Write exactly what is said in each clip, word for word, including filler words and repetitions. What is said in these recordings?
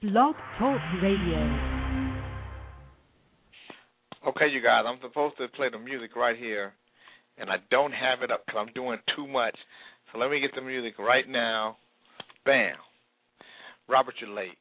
Blog Talk Radio. Okay, you guys, I'm supposed to play the music right here, and I don't have it up because I'm doing too much. So let me get the music right now. Bam. Robert, you're late.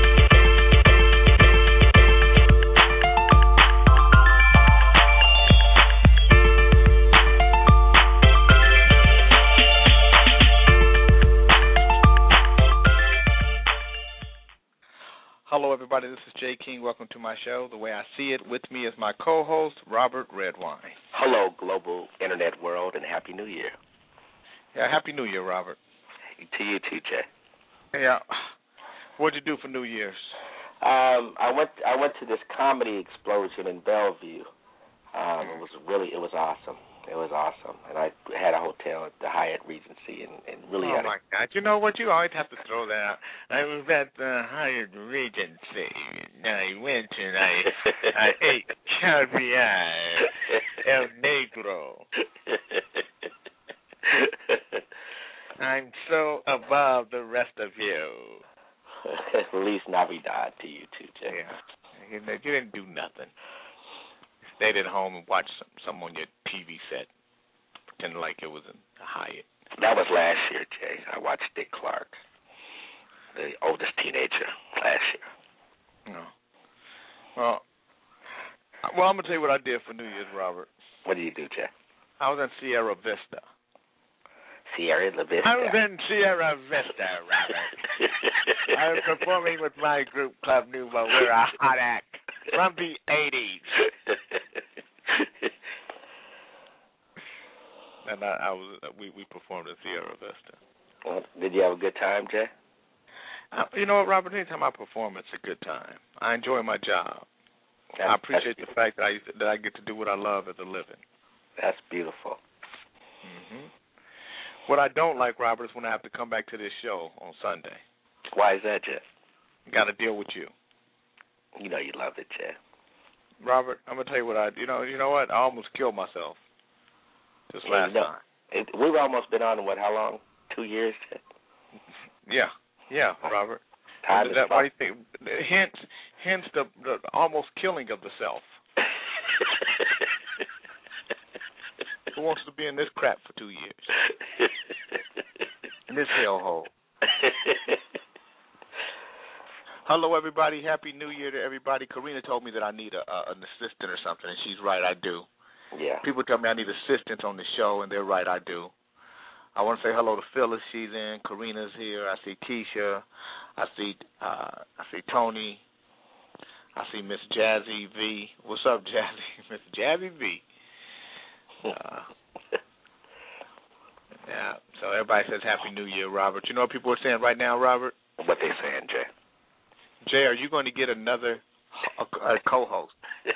Hello, everybody. This is Jay King. Welcome to my show, The Way I See It. With me is my co-host, Robert Redwine. Hello, global internet world, and Happy New Year. Yeah, Happy New Year, Robert. To you too, Jay. Yeah. What'd you do for New Year's? Um, I went. I went to this comedy explosion in Bellevue. Um, it was really. It was awesome. It was awesome, and I had a hotel at the Hyatt Regency, and, and really. Oh had my a, God! You know what? You always have to throw that out. I was at the Hyatt Regency. And I went and I I ate caviar, El Negro. I'm so above the rest of you. Feliz Navidad to you too, Jay. Yeah, you, you didn't do nothing. You stayed at home and watched some, some on your T V set, pretending like it was a Hyatt. That was last year, Jay. I watched Dick Clark, the oldest teenager, last year. No. Well, well, I'm gonna tell you what I did for New Year's, Robert. What did you do, Jay? I was in Sierra Vista. Sierra Vista. I was in Sierra Vista, Robert. I was performing with my group, Club Nouveau. We're a hot act from the eighties. And I, I was, we, we performed in Sierra Vista. Well, did you have a good time, Jay? Uh, you know what, Robert? Anytime I perform, it's a good time. I enjoy my job. That's, I appreciate the fact that I that I get to do what I love as a living. That's beautiful. Mm-hmm. What I don't like, Robert, is when I have to come back to this show on Sunday. Why is that, Jay? Got to deal with you. You know you love it, Jay. Robert, I'm gonna tell you what I. You know, you know what? I almost killed myself this last you know, time. It, we've almost been on what? How long? Two years, Jay? Yeah, yeah, Robert. Time is that why you think? Hence, hence the, the almost killing of the self. Who wants to be in this crap for two years? In this hellhole. Hello, everybody. Happy New Year to everybody. Karina told me that I need a, a, an assistant or something, and she's right, I do. Yeah. People tell me I need assistants on the show, and they're right, I do. I want to say hello to Phyllis. She's in. Karina's here. I see Keisha. I see uh, I see Tony. I see Miss Jazzy V. What's up, Jazzy? Miss Jazzy V. Uh, yeah, so everybody says Happy New Year, Robert. You know what people are saying right now, Robert? What they saying, Jay? Jay, are you going to get another a, a co-host?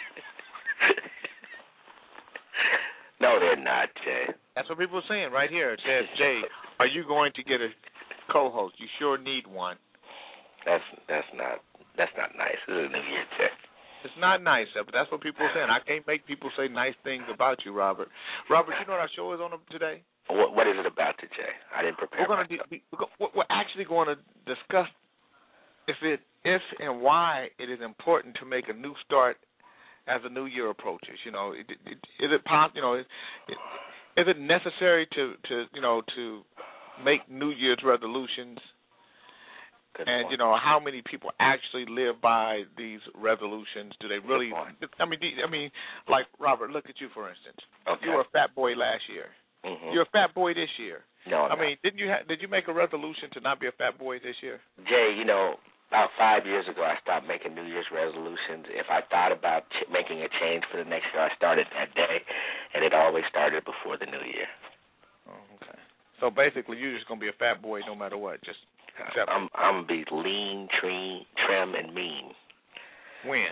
No, they're not, Jay. That's what people are saying right here. It says, Jay, are you going to get a co-host? You sure need one. That's that's not that's not nice. This is a New Year, Jay. It's not nice, but that's what people are saying. I can't make people say nice things about you, Robert. Robert, you know what our show is on today? What, what is it about today? I didn't prepare. We're going to be, we're actually going to discuss if it if and why it is important to make a new start as the new year approaches. You know, it, it, is it possible? You know, it, it, is it necessary to, to you know to make New Year's resolutions? Good and, point. you know, how many people actually live by these resolutions? Do they really? I mean, do, I mean, like, Robert, look at you, for instance. Okay. You were a fat boy last year. Mm-hmm. You're a fat boy this year. No, I no. mean, didn't you ha- did you make a resolution to not be a fat boy this year? Jay, you know, about five years ago, I stopped making New Year's resolutions. If I thought about ch- making a change for the next year, I started that day, and it always started before the New Year. Oh, okay. So basically, you're just gonna be a fat boy no matter what. Just accept I'm I'm gonna be lean, trim, trim, and mean. When?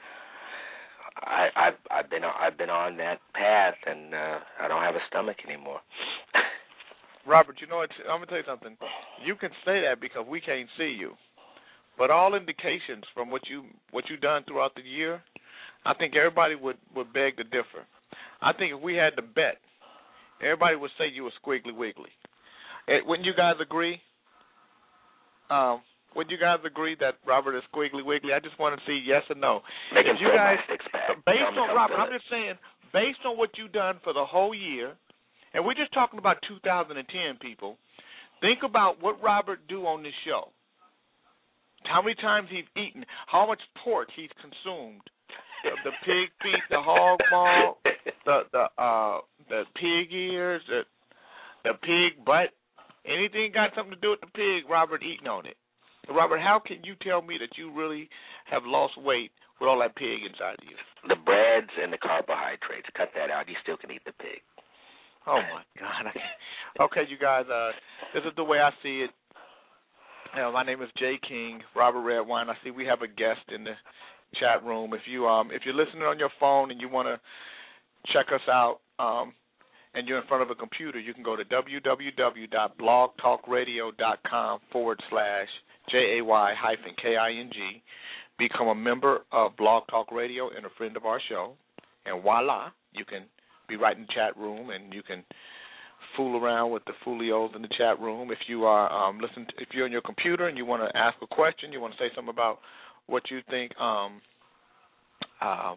I I've, I've been I've been on that path, and uh, I don't have a stomach anymore. Robert, you know what? I'm gonna tell you something. You can say that because we can't see you, but all indications from what you what you done throughout the year, I think everybody would, would beg to differ. I think if we had to bet, everybody would say you were squiggly wiggly. Wouldn't you guys agree? Um, would you guys agree that Robert is squiggly wiggly? I just want to see yes or no. Make if him you guys, my six pack. based on Robert, I'm just saying, based on what you've done for the whole year, and we're just talking about two thousand ten, people. Think about what Robert do on this show. How many times he's eaten, how much pork he's consumed, the, the pig feet, the hog maw, the the uh the pig ears, the the pig butt, anything got something to do with the pig, Robert eating on it. So Robert, how can you tell me that you really have lost weight with all that pig inside of you? The breads and the carbohydrates. Cut that out. You still can eat the pig. Oh my God. Okay, you guys, uh, this is the way I see it. Uh, my name is Jay King, Robert Redwine. I see we have a guest in the chat room. If you um if you're listening on your phone and you want to check us out, um, and you're in front of a computer, you can go to www.blogtalkradio.com forward slash J A Y hyphen K I N G. Become a member of Blog Talk Radio and a friend of our show, and voila, you can be right in the chat room and you can fool around with the foolios in the chat room. If you are um, listen, to, if you're on your computer and you want to ask a question, you want to say something about what you think um, um,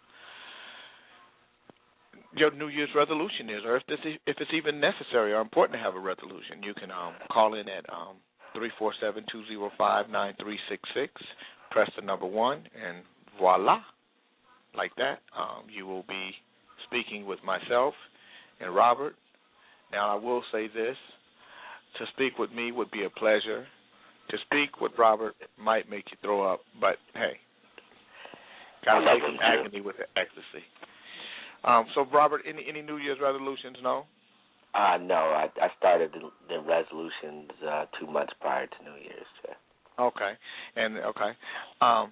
your New Year's resolution is, or if this if it's even necessary or important to have a resolution, you can um, call in at um, three four seven, two zero five, nine three six six. Press the number one, and voila, like that, um, you will be speaking with myself and Robert. Now, I will say this. To speak with me would be a pleasure. To speak with Robert might make you throw up, but, hey, got to take some agony with the ecstasy. Um, so, Robert, any any New Year's resolutions, no? Uh, no, I, I started the, the resolutions uh, two months prior to New Year's. Yeah. Okay, and, okay. Um,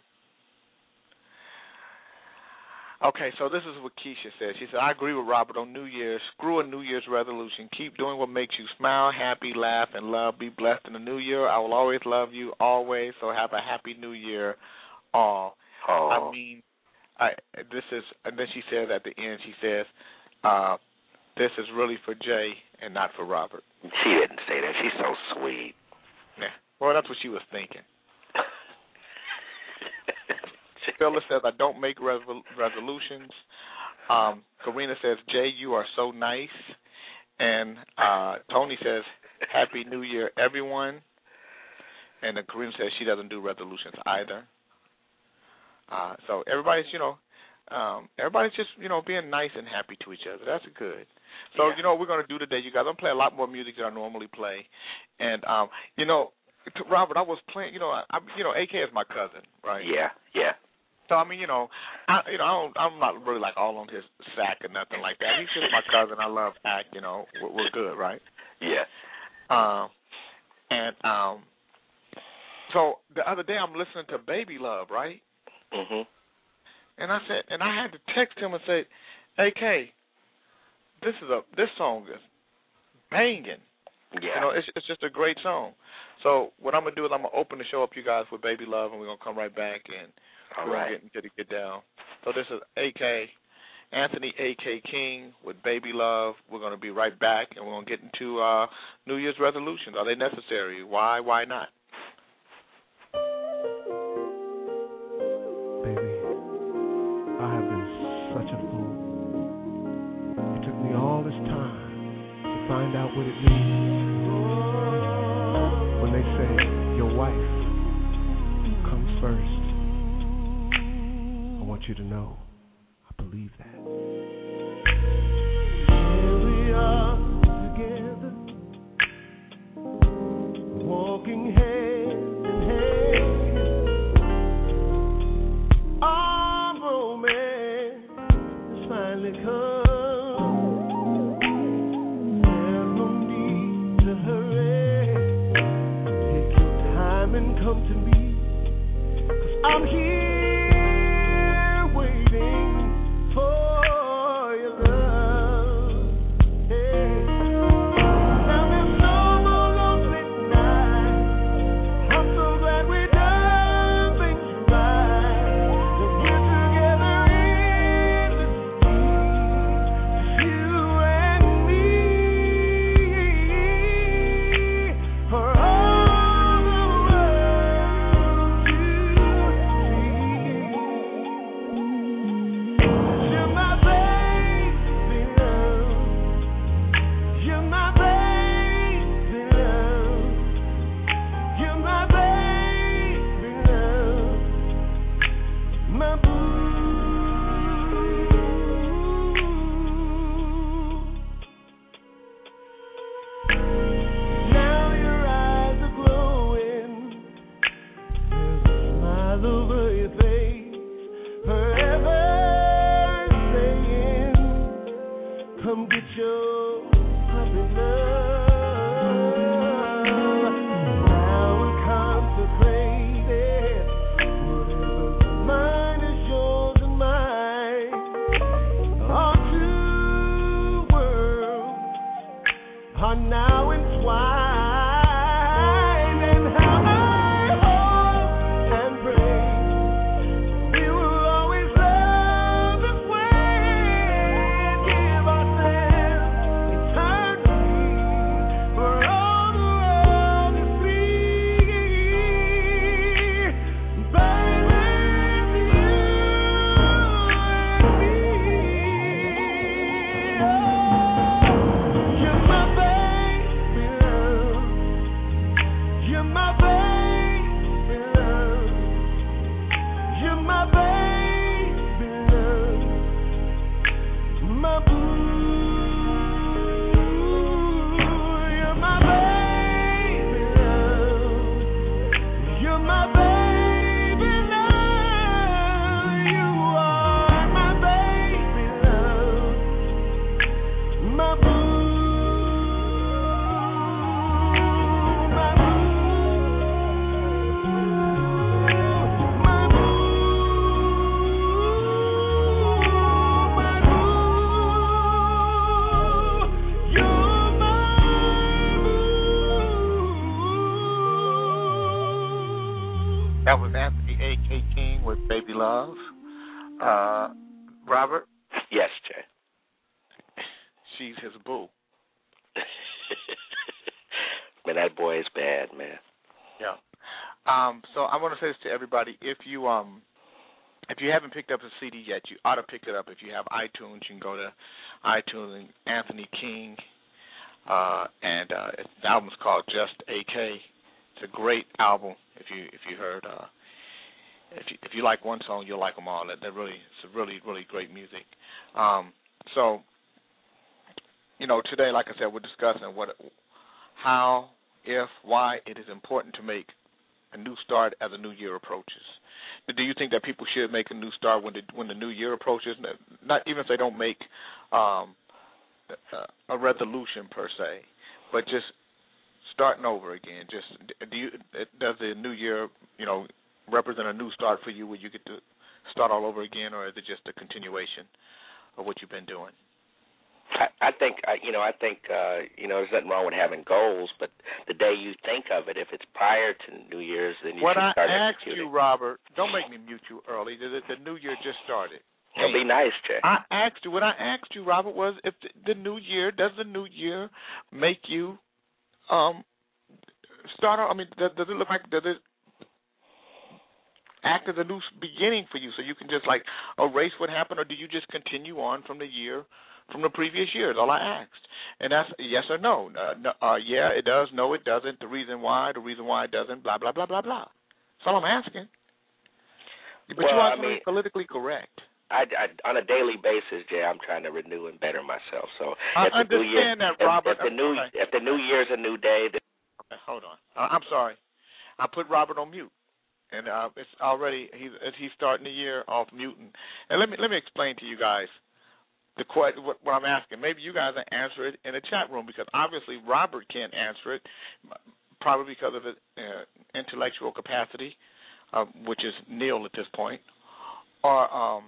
Okay, so this is what Keisha said. She said, I agree with Robert on New Year's. Screw a New Year's resolution. Keep doing what makes you smile, happy, laugh, and love. Be blessed in the new year. I will always love you, always. So have a happy new year, all. Oh. I mean, I, this is, and then she says at the end, she says, uh, this is really for Jay and not for Robert. She didn't say that. She's so sweet. Yeah. Well, that's what she was thinking. Phyllis says, I don't make resol- resolutions. Um, Karina says, Jay, you are so nice. And uh, Tony says, Happy New Year, everyone. And then Karina says she doesn't do resolutions either. Uh, so everybody's, you know, um, everybody's just, you know, being nice and happy to each other. That's good. So, yeah. You know what we're going to do today, you guys? I'm going to play a lot more music than I normally play. And, um, you know, Robert, I was playing, you know, I, you know, A K is my cousin, right? Yeah, yeah. So I mean, you know, I you know I don't, I'm not really like all on his sack or nothing like that. He's just my cousin. I love Act. You know, we're, we're good, right? Yeah. Um, and um, so the other day I'm listening to Baby Love, right? Mhm. And I said, and I had to text him and say, A K, this is a this song is banging. Yeah. You know, it's it's just a great song. So what I'm gonna do is I'm gonna open the show up, you guys, with Baby Love, and we're gonna come right back and. All We're right. going to get, get down. So this is A K, Anthony A K King with Baby Love. We're going to be right back, and we're going to get into uh, New Year's resolutions. Are they necessary? Why? Why not? Baby, I have been such a fool. It took me all this time to find out what it means. When they say your wife comes first. I want you to know, I believe that. Here we are together, walking hand in hand. Our romance has finally come. There's no need to hurry. Take your time and come to me, 'cause I'm here. For all the world. smile over your face, forever saying, come get your puppy love. Now we're consecrated, whatever's mine is yours and mine. Our two worlds are now entwined. That was Anthony A K. King with Baby Love. Uh, Robert? Yes, Jay. She's his boo. Man, that boy is bad, man. Yeah. Um, so I want to say this to everybody. If you um, if you haven't picked up the C D yet, you ought to pick it up. If you have iTunes, you can go to iTunes and Anthony King. Uh, and uh, the album's called Just A K. It's a great album. If you if you heard, uh, if you if you like one song, you'll like them all. They're really it's a really really great music. Um, so, you know, today, like I said, we're discussing what, how, if, why it is important to make a new start as a new year approaches. Do you think that people should make a new start when the when the new year approaches? Not even if they don't make um, a resolution per se, but just starting over again. Just do you does the new year, you know, represent a new start for you where you get to start all over again, or is it just a continuation of what you've been doing? I, I think uh, you know. I think uh, you know. There's nothing wrong with having goals, but the day you think of it, if it's prior to New Year's, then you what should start I asked executing. you, Robert, don't make me mute you early. The, the new year just started. It'll be nice, Jay. I asked you. What I asked you, Robert, was if the, the new year does the new year make you um start? I mean, does, does it look like does it act as a new beginning for you, so you can just like erase what happened, or do you just continue on from the year? From the previous years, all I asked, and that's yes or no. Uh, no uh, yeah, it does. No, it doesn't. The reason why, the reason why it doesn't. Blah blah blah blah blah. That's all I'm asking. But well, you are I mean, politically correct. I, I, on a daily basis, Jay, I'm trying to renew and better myself. So I if the understand new year, that, Robert. If, if the new okay. if the new year's a new day, then okay, hold on. Uh, I'm sorry. I put Robert on mute, and uh, it's already he's he's starting the year off muting. And let me let me explain to you guys. The question, what, what I'm asking, maybe you guys can answer it in the chat room, because obviously Robert can't answer it, probably because of his uh, intellectual capacity, uh, which is nil at this point, or um,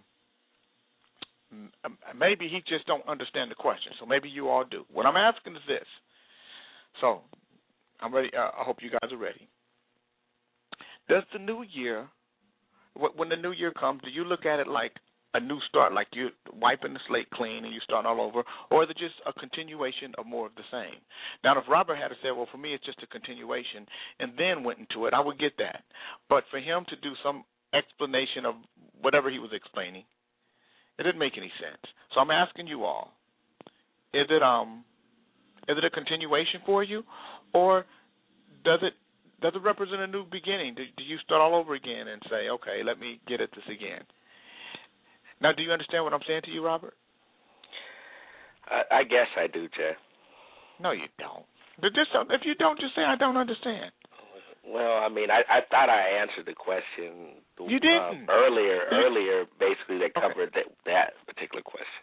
maybe he just don't understand the question. So maybe you all do. What I'm asking is this. So I'm ready. Uh, I hope you guys are ready. Does the new year, when the new year comes, do you look at it like a new start, like you're wiping the slate clean and you start all over, or is it just a continuation of more of the same? Now, if Robert had said, well, for me it's just a continuation, and then went into it, I would get that. But for him to do some explanation of whatever he was explaining, it didn't make any sense. So I'm asking you all, is it um, is it a continuation for you, or does it does it represent a new beginning? Do, do you start all over again and say, okay, let me get at this again? Now, do you understand what I'm saying to you, Robert? I, I guess I do, Jay. No, you don't. But just, if you don't, just say I don't understand. Well, I mean, I, I thought I answered the question. You didn't. Uh, earlier, earlier, basically, they covered okay. that, that particular question.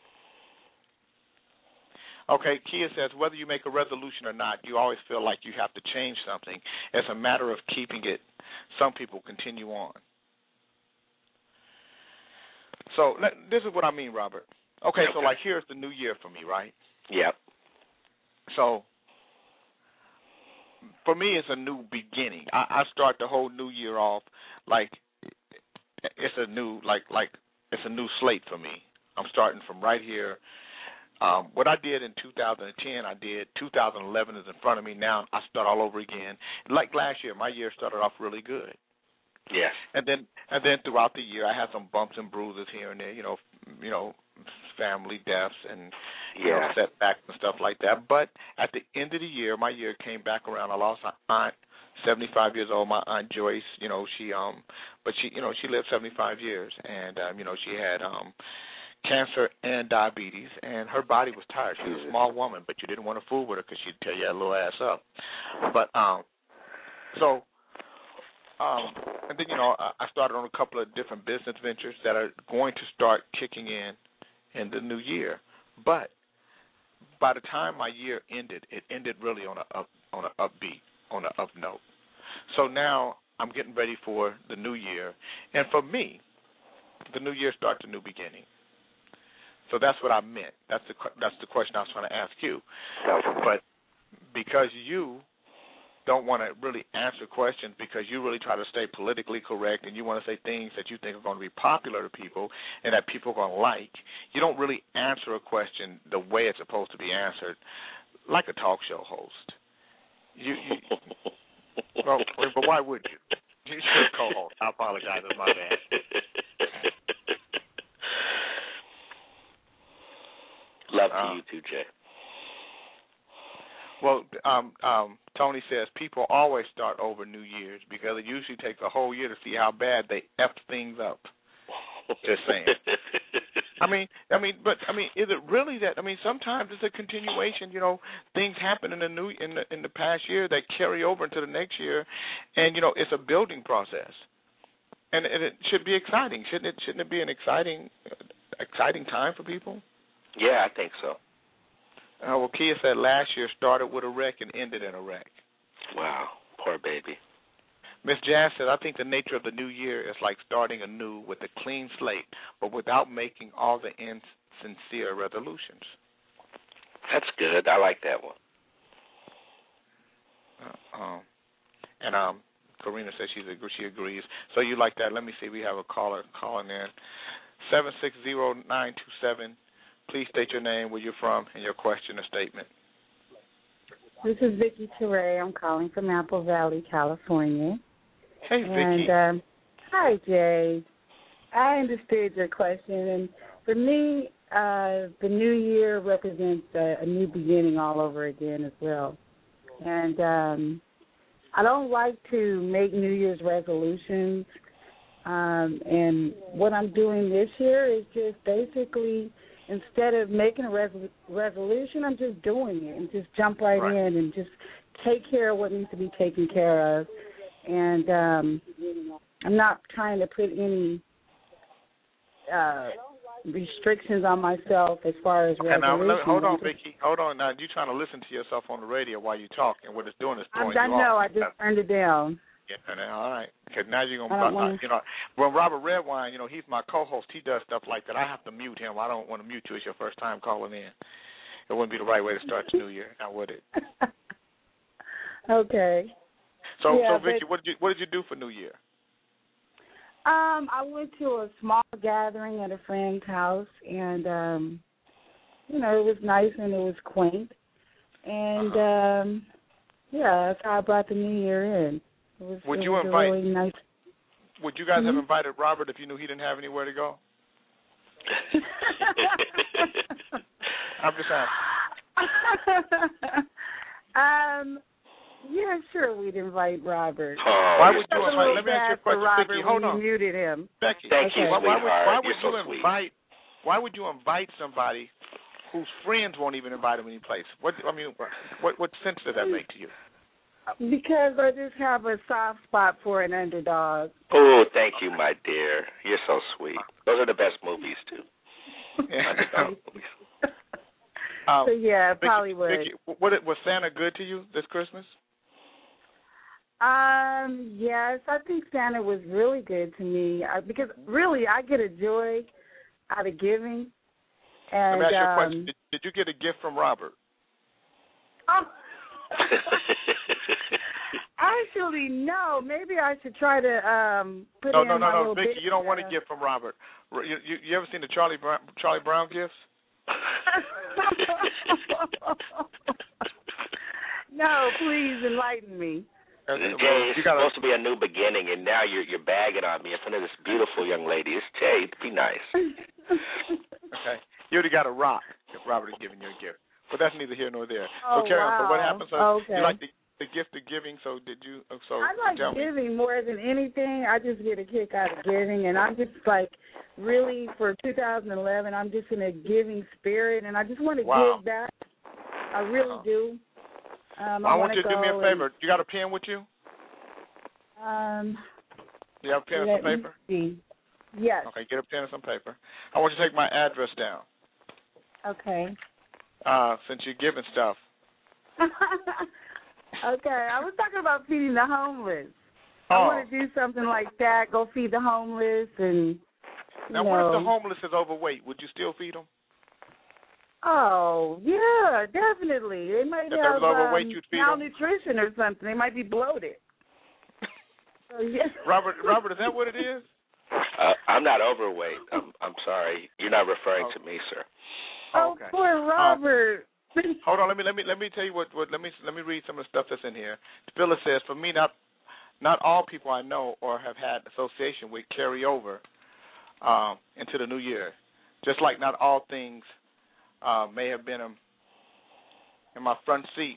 Okay, Kia says, whether you make a resolution or not, you always feel like you have to change something. It's a matter of keeping it. Some people continue on. So let, this is what I mean, Robert. Okay, okay, so like here's the new year for me, right? Yep. So for me, it's a new beginning. I, I start the whole new year off like it's a new, like like it's a new slate for me. I'm starting from right here. Um, what I did in two thousand ten, I did. two thousand eleven is in front of me now. I start all over again. Like last year, my year started off really good. Yes. And then and then throughout the year, I had some bumps and bruises here and there. You know, you know, family deaths and you yeah. know setbacks and stuff like that. But at the end of the year, my year came back around. I lost my aunt, seventy-five years old. My aunt Joyce. You know, she um, but she you know she lived seventy-five years, and um, you know she had um. cancer and diabetes, and her body was tired. She was a small woman, but you didn't want to fool with her because she'd tear your little ass up. But um, so, um, and then you know, I started on a couple of different business ventures that are going to start kicking in in the new year. But by the time my year ended, it ended really on a up, on an upbeat, on an up note. So now I'm getting ready for the new year, and for me, the new year starts a new beginning. So that's what I meant. That's the that's the question I was trying to ask you. But because you don't want to really answer questions because you really try to stay politically correct and you want to say things that you think are going to be popular to people and that people are going to like, you don't really answer a question the way it's supposed to be answered, like a talk show host. You, you well, but why would you? You should co-host. I apologize. It's my bad. Love to uh, you too, Jay. Well, um, um, Tony says people always start over New Year's because it usually takes a whole year to see how bad they effed things up. Just saying. I mean, I mean, but I mean, is it really that? I mean, sometimes it's a continuation. You know, things happen in the new in the in the past year that carry over into the next year, and you know, it's a building process, and, and it should be exciting, shouldn't it? Shouldn't it be an exciting, exciting time for people? Yeah, I think so. Uh, well, Kia said last year started with a wreck and ended in a wreck. Wow, poor baby. Miss Jazz said, I think the nature of the new year is like starting anew with a clean slate, but without making all the insincere resolutions. That's good. I like that one. Uh, um, and um, Karina says she's she agrees. So you like that? Let me see. We have a caller calling in. seven six zero nine two seven. Please state your name, where you're from, and your question or statement. This is Vicki Teray. I'm calling from Apple Valley, California. Hey, Vicki. And, um, hi, Jay. I understood your question. And for me, uh, the new year represents a, a new beginning all over again as well. And um, I don't like to make New Year's resolutions. Um, and what I'm doing this year is just basically, instead of making a res- resolution, I'm just doing it and just jump right, right in and just take care of what needs to be taken care of. And um, I'm not trying to put any uh, restrictions on myself as far as okay, resolutions. Now, hold on, Vicki. Hold on. Now, you're trying to listen to yourself on the radio while you talk, and what it's doing is throwing I you know. off. I just turned it down. Yeah, all right. Because now you're gonna, wanna... you know, when Robert Redwine, you know, he's my co-host. He does stuff like that. I have to mute him. I don't want to mute you. It's your first time calling in. It wouldn't be the right way to start the new year, now would it? Okay. So, yeah, so Vicki, but... what did you what did you do for New Year? Um, I went to a small gathering at a friend's house, and um, you know, it was nice and it was quaint, and uh-huh. um, yeah, that's how I brought the New Year in. It was, would it you was invite? Really nice... Would you guys mm-hmm. have invited Robert if you knew he didn't have anywhere to go? I'm just asking. um, yeah, sure, we'd invite Robert. Oh, why would you invite? Let me ask you a question, Robert, Vicki. Hold on. You muted him. Becky, Thank okay. you, why, why would, why would You're you so invite? Why would you invite somebody whose friends won't even invite him any place? What I mean, what what sense does that make to you? Because I just have a soft spot for an underdog. Oh, thank you, my dear. You're so sweet. Those are the best movies, too. Yeah. um, so, yeah, Vicky, probably would. Vicky, what, was Santa good to you this Christmas? Um, yes, I think Santa was really good to me uh, because really I get a joy out of giving. And, Let me ask you a um, question. Did, did you get a gift from Robert? Oh. Actually, no. Maybe I should try to um, put no, in no, no, my no, little Vicky, bit, you don't want uh, a gift from Robert. You, you, you ever seen the Charlie Brown, Charlie Brown gifts? No, please enlighten me. Jay, it's you gotta, supposed to be a new beginning, and now you're you're bagging on me in front of this beautiful young lady. It's Jay, be nice. Okay, you already got a rock if Robert is giving you a gift, but that's neither here nor there. Oh, so carry wow. on. So what happened? So okay. you like the, the gift of giving? So did you? So I like tell giving me. more than anything. I just get a kick out of giving, and I'm just like really for two thousand eleven. I'm just in a giving spirit, and I just want to wow. give back. I really wow. do. Um, well, I, I want you to do me a favor. And, you got a pen with you? Um. You have a pen and some paper? See. Yes. Okay, get a pen and some paper. I want you to take my address down. Okay. Uh, since you're giving stuff. Okay, I was talking about feeding the homeless. Oh. I want to do something like that. Go feed the homeless and. You now, know. what if the homeless is overweight? Would you still feed them? Oh yeah, definitely. They might if have overweight, um, you'd feed malnutrition them? or something. They might be bloated. So, yeah. Robert, Robert, is that what it is? Uh, I'm not overweight. I'm, I'm sorry. You're not referring oh. to me, sir. Oh, okay. poor Robert. Um, hold on, let me let me let me tell you what, what let me let me read some of the stuff that's in here. Phyllis says, for me, not not all people I know or have had association with carry over um, into the new year. Just like not all things uh, may have been um, in my front seat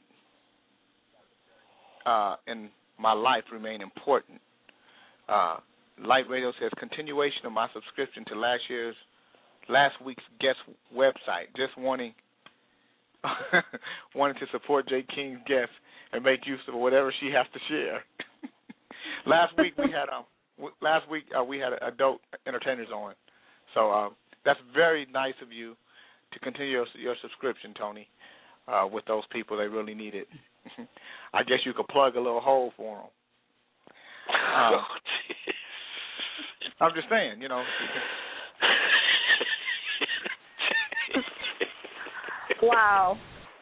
uh, in my life remain important. Uh, Light Radio says continuation of my subscription to last year's, last week's guest website. Just wanting, wanting to support Jay King's guests and make use of whatever she has to share. last week we had um, last week uh, we had adult entertainers on, so uh, that's very nice of you to continue your, your subscription, Tony, uh, with those people. They really need it. I guess you could plug a little hole for them. Um, oh, I'm just saying, you know. Wow.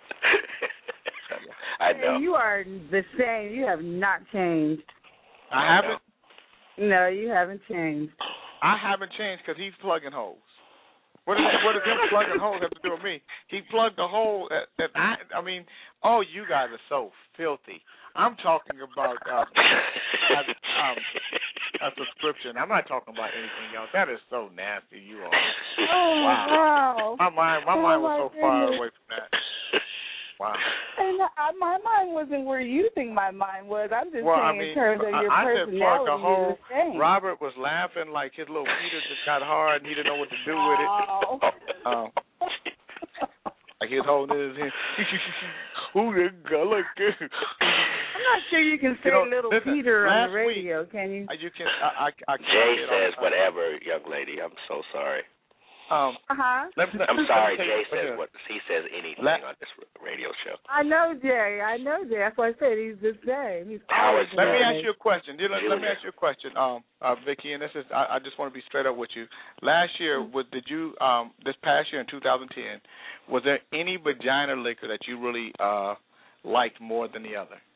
I know. Hey, you are the same. You have not changed. I haven't? No, you haven't changed. I haven't changed because he's plugging holes. What does, what does him plugging holes have to do with me? He plugged a hole that, that I, I mean, oh, you guys are so filthy. I'm talking about uh, a, um, a subscription. I'm not talking about anything else. That is so nasty, you are. Oh, wow. My mind, my oh, mind was my so goodness. far away from that. Wow. And uh, my mind wasn't where you think my mind was. I'm just well, saying I mean, in terms of your I, I personality. said plug a hole. You're the same. Robert was laughing like his little Peter just got hard and he didn't know what to do with it. Oh. Um, like his holding his hand. Ooh, that guy like that. I'm not sure you can say You know, little listen, Peter on the last radio, week, can you? You can. I, I, I can't Jay say it says all the time. whatever, young lady. I'm so sorry. Um, uh-huh. let me, let I'm me, sorry. let me Jay you, says here. what he says anything Let, on this radio show. I know Jay. I know Jay. That's why I said he's the same. He's Howard, always let me the ask you a question. Let, let me ask you a question, um, uh, Vicky, and this is I, I just want to be straight up with you. Last year, was, did you um, this past year in two thousand ten, was there any vagina liquor that you really uh, liked more than the other?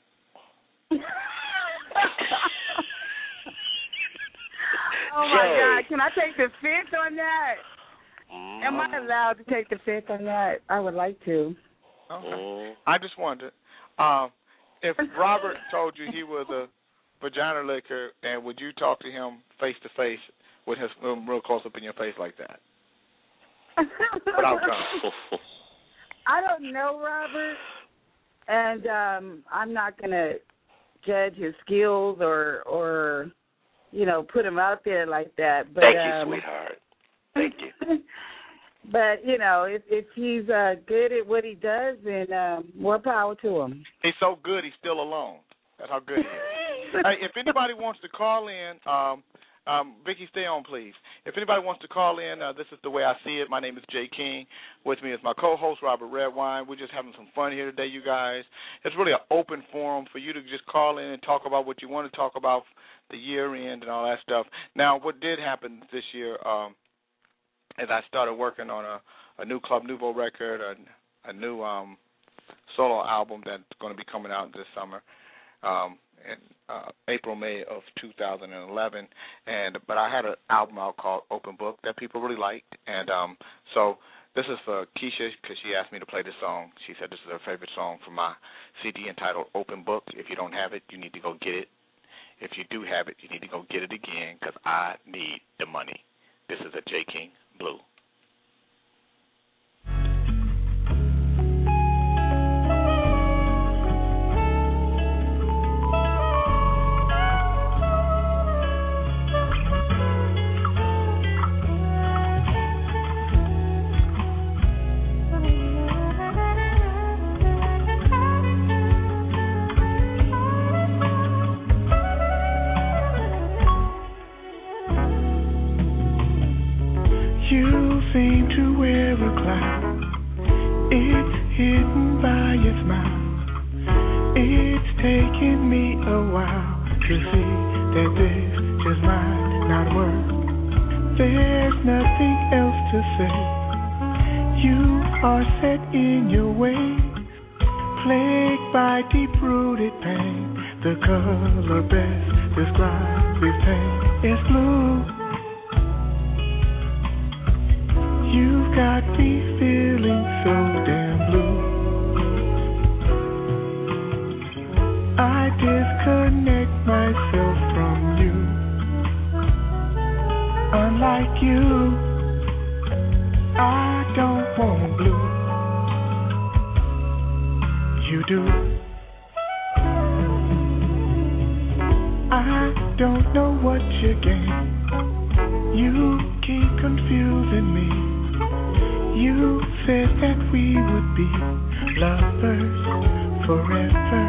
Oh my God! Can I take the fifth on that? Mm. Am I allowed to take the fifth on that? I would like to. Okay. Mm. I just wondered um, if Robert told you he was a vagina liquor, and would you talk to him face to face with his um, real close up in your face like that? Without gun. I don't know Robert, and um, I'm not going to judge his skills or or you know put him out there like that. But Thank you, um, sweetheart. Thank you. But you know, if if he's uh, good at what he does, then um, more power to him. He's so good, he's still alone. That's how good he is. Hey, if anybody wants to call in, um, um, Vicky, stay on, please. If anybody wants to call in, uh, this is the way I see it. My name is Jay King. With me is my co-host, Robert Redwine. We're just having some fun here today, you guys. It's really an open forum for you to just call in and talk about what you want to talk about, the year end and all that stuff. Now, what did happen this year um, is I started working on a, a new Club Nouveau record, a, a new um, solo album that's going to be coming out this summer. Um, in uh, April, May of two thousand eleven, and but I had an album out called Open Book that people really liked, and um, so this is for Keisha because she asked me to play this song. She said this is her favorite song from my C D entitled Open Book. If you don't have it, you need to go get it. If you do have it, you need to go get it again because I need the money. This is a J. King Blue. Seem to wear a cloud. It's hidden by a smile. It's taken me a while to see that this just might not work. There's nothing else to say. You are set in your ways, plagued by deep-rooted pain. The color best describes this pain. It's blue. You've got me feeling so damn blue. I disconnect myself from you. Unlike you, I don't want blue. You do. I don't know what you gain. You keep confusing me. You said that we would be lovers forever.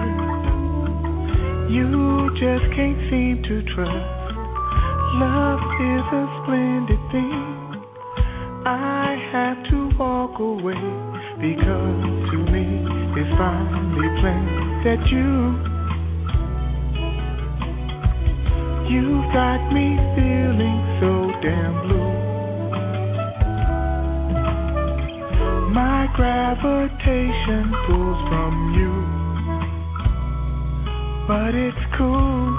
You just can't seem to trust. Love is a splendid thing. I have to walk away because to me it's finally plain that you You've got me feeling so damn blue. My gravitation pulls from you, but it's cool.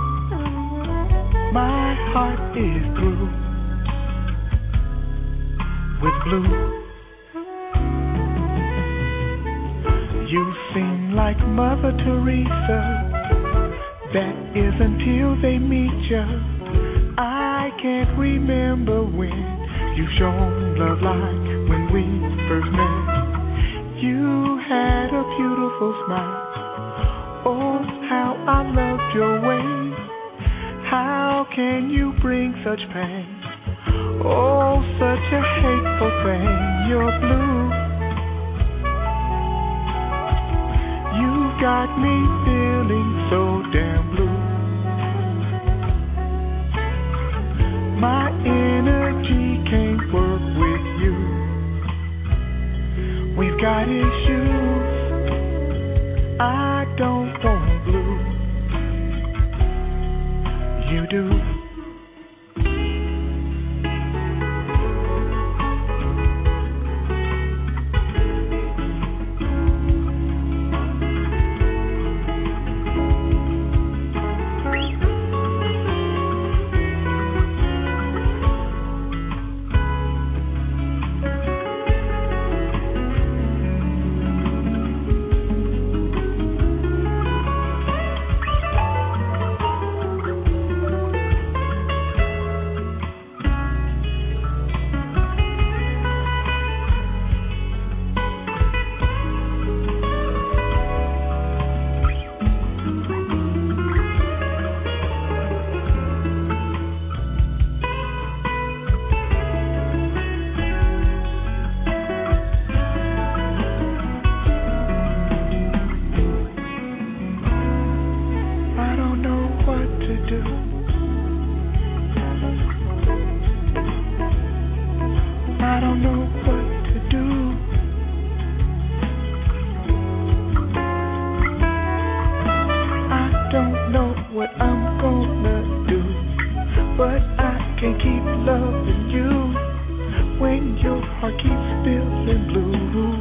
My heart is through with blue. You seem like Mother Teresa. That is until they meet ya. I can't remember when you've shown love like when we first met. You had a beautiful smile. Oh, how I loved your ways. How can you bring such pain? Oh, such a hateful thing. You're blue. You've got me feeling so damn blue. My energy can't work with you. We've got issues. I don't want blue. You do. can't keep loving you when your heart keeps feeling blue.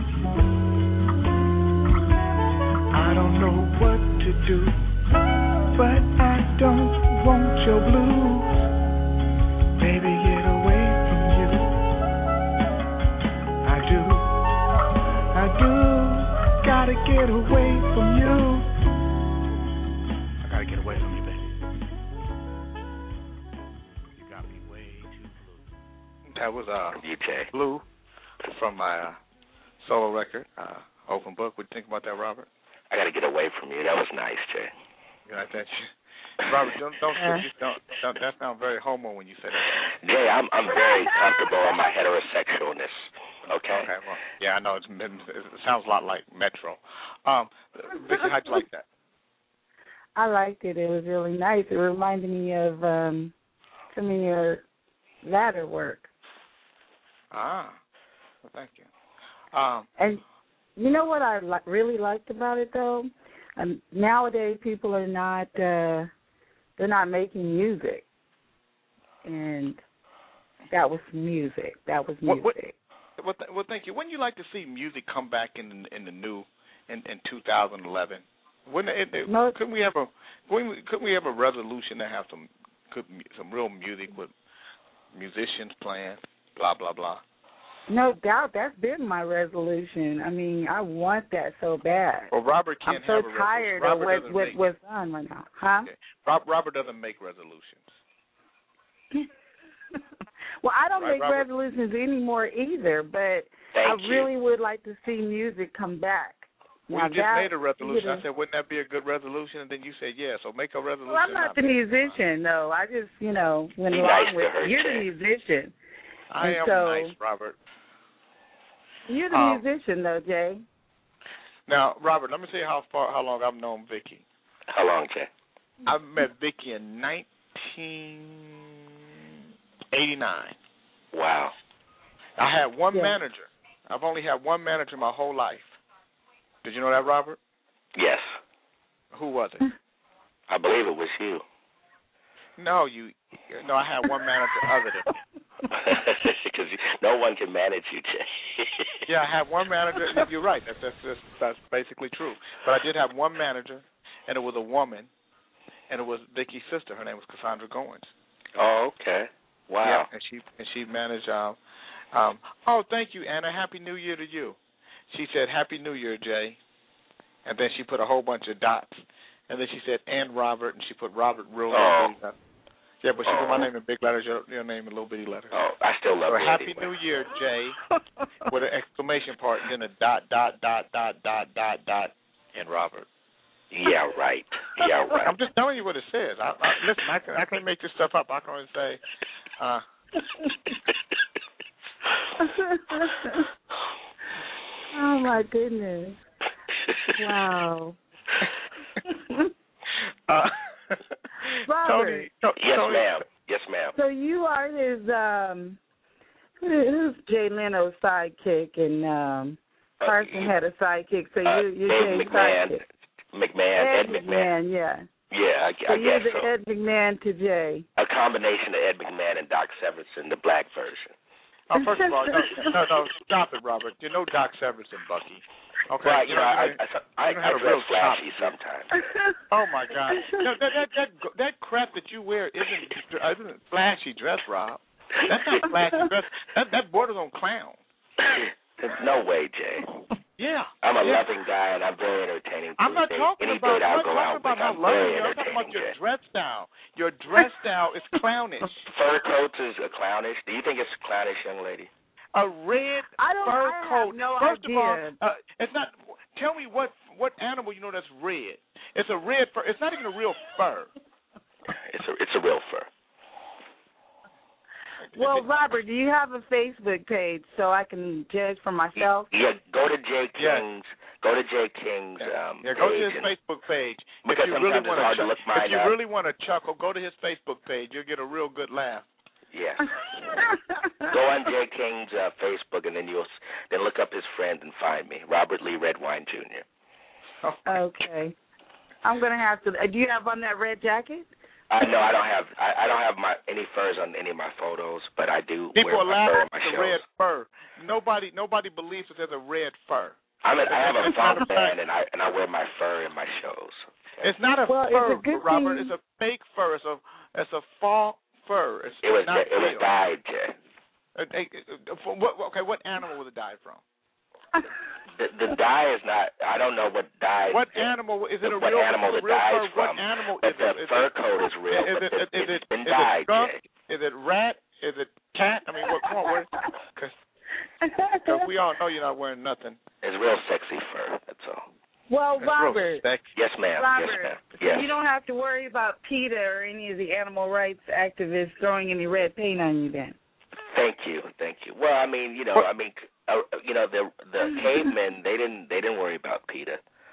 I don't know what to do, but I don't want your blues. Baby, get away from you. I do, I do, gotta get away from you. I gotta get away from you, baby. You got me way too blue. That was uh, U K. Blue from my uh, solo record, uh, Open Book. What do you think about that, Robert? I got to get away from you. That was nice, Jay. Yeah, I think Robert, don't don't, don't, don't, don't that sound very homo when you say that. Jay, I'm I'm very comfortable in my heterosexualness. Okay. Okay. Well, yeah, I know it's, it sounds a lot like Metro. Um, Vicky, how'd you like that? I liked it. It was really nice. It reminded me of um, some of your latter work. Ah, well, thank you. Um, and you know what I li- really liked about it, though? Um, nowadays, people are not uh, they're not making music, and that was music. That was music. What, what, well, th- well, thank you. Wouldn't you like to see music come back in in the new in, in two thousand eleven? Wouldn't it, it, no, couldn't we have a couldn't we, couldn't we have a resolution to have some good, some real music with musicians playing, blah blah blah? No doubt, that's been my resolution. I mean, I want that so bad. Well, Robert can't I'm so have a tired Robert of what, what, make, what's on right now. Huh? Okay. Rob, Robert doesn't make resolutions. Well, I don't right, make Robert? resolutions anymore either, but Thank I you. really would like to see music come back. We now just that, made a resolution. you know, I said, wouldn't that be a good resolution? And then you said, yeah, so make a resolution. well, I'm not the musician, no. I just, you know, went Be along nice with to her, you're Jay. the musician. I and am so, nice, Robert. You're the Um, musician, though, Jay. Now, Robert, let me tell you how far, how long I've known Vicky. How long, Jay? I met Vicky in nineteen eighty-nine. Wow. I had one Yeah. manager. I've only had one manager my whole life. Did you know that, Robert? Yes. Who was it? I believe it was you. No, you. No, I had one manager other than me. Because no one can manage you, Jay. Yeah, I had one manager. You're right. That's, that's that's that's basically true. But I did have one manager, and it was a woman, and it was Vicky's sister. Her name was Cassandra Goins. Oh, okay. Wow. Yeah, and she and she managed. Um, um, oh, thank you, Anna. Happy New Year to you. She said, "Happy New Year, Jay," and then she put a whole bunch of dots, and then she said, "And Robert," and she put Robert real Oh. big. Yeah, but she Oh. put my name in big letters, your, your name in little bitty letters. Oh, I still love So it. Happy anyway. New Year, Jay, with an exclamation part, and then a dot, dot, dot, dot, dot, dot, dot, and Robert. Yeah, right. Yeah, right. I'm just telling you what it says. I, I, listen, I, can, I can't make this stuff up. I can only say, uh, Oh, my goodness. Wow. uh, Robert. Tony, to, Yes, Tony, ma'am. Yes, ma'am. So you are his, um, who's Jay Leno's sidekick, and um, Carson had a sidekick, so Uh, you, you're Ed Jay's McMahon. sidekick. McMahon. Ed, Ed McMahon. McMahon, yeah. Yeah, I, So I you're guess the so. Ed McMahon to Jay. A combination of Ed McMahon and Doc Severinsen, the black version. Oh, first of all, no, no, no, stop it, Robert. You know Doc Severinsen, Bucky. Okay, Well, you know, I, I, I, you know I how to dress real flashy chop. sometimes. Oh my God! No, that that that that crap that you wear isn't isn't flashy dress, Rob. That's not flashy dress. That that borders on clown. No way, Jay. Yeah. I'm a yeah. loving guy, and I'm very entertaining. I'm not Any talking any about. date I'm I'll not go talking out about with, how I'm loving very you. I'm talking about entertaining, your Jay. dress style. Your dress style is clownish. Fur coats is a clownish. Do you think it's clownish, young lady? A red I don't, fur I coat. have no First idea. of all, uh, it's not. Tell me what what animal you know that's red. It's a red fur. It's not even a real fur. It's a it's a real fur. Well, Robert, do you have a Facebook page so I can judge for myself? Yeah, go to Jay Yeah. King's. Go to Jay King's um, Yeah, go to page his and- Facebook page. If Because you really sometimes it's want hard to to, look if mine you up. really want to chuckle, go to his Facebook page. You'll get a real good laugh. Yes. Go on Jay King's uh, Facebook, and then you'll s- then look up his friend and find me, Robert Lee Redwine Junior Okay. I'm going to have to. Uh, do you have on that red jacket? Uh, no, I don't have. I, I don't have my any furs on any of my photos, but I do People wear are my fur laughing in my at the shows. red fur. Nobody, nobody believes that there's a red fur. I'm a, I have a It's not funk a band, and I and I wear my fur in my shows. It's not a Well, fur, it's a good Robert. thing. It's a fake fur. It's a it's a false fur. It's It was not it was real. dyed, Jay. Uh, uh, uh, from what, okay, what animal was it dyed from? The, the dye is not. I don't know what dye. What animal is it? A what real, animal is it the a real dye fur? is from? What animal But is the it? Is fur it, coat is real, Is but it? the, Is it? it's Is been it dyed, skunk? Jay. Is it rat? Is it cat? I mean, what? Come on, what? Because we all know you're not wearing nothing. It's real sexy fur. That's all. Well, It's Robert. real sexy. Yes, ma'am. Robert, yes, ma'am. so Yes. you don't have to worry about PETA or any of the animal rights activists throwing any red paint on you then. Thank you, thank you. Well, I mean, you know, I mean, uh, you know, the the cavemen they didn't they didn't worry about PETA.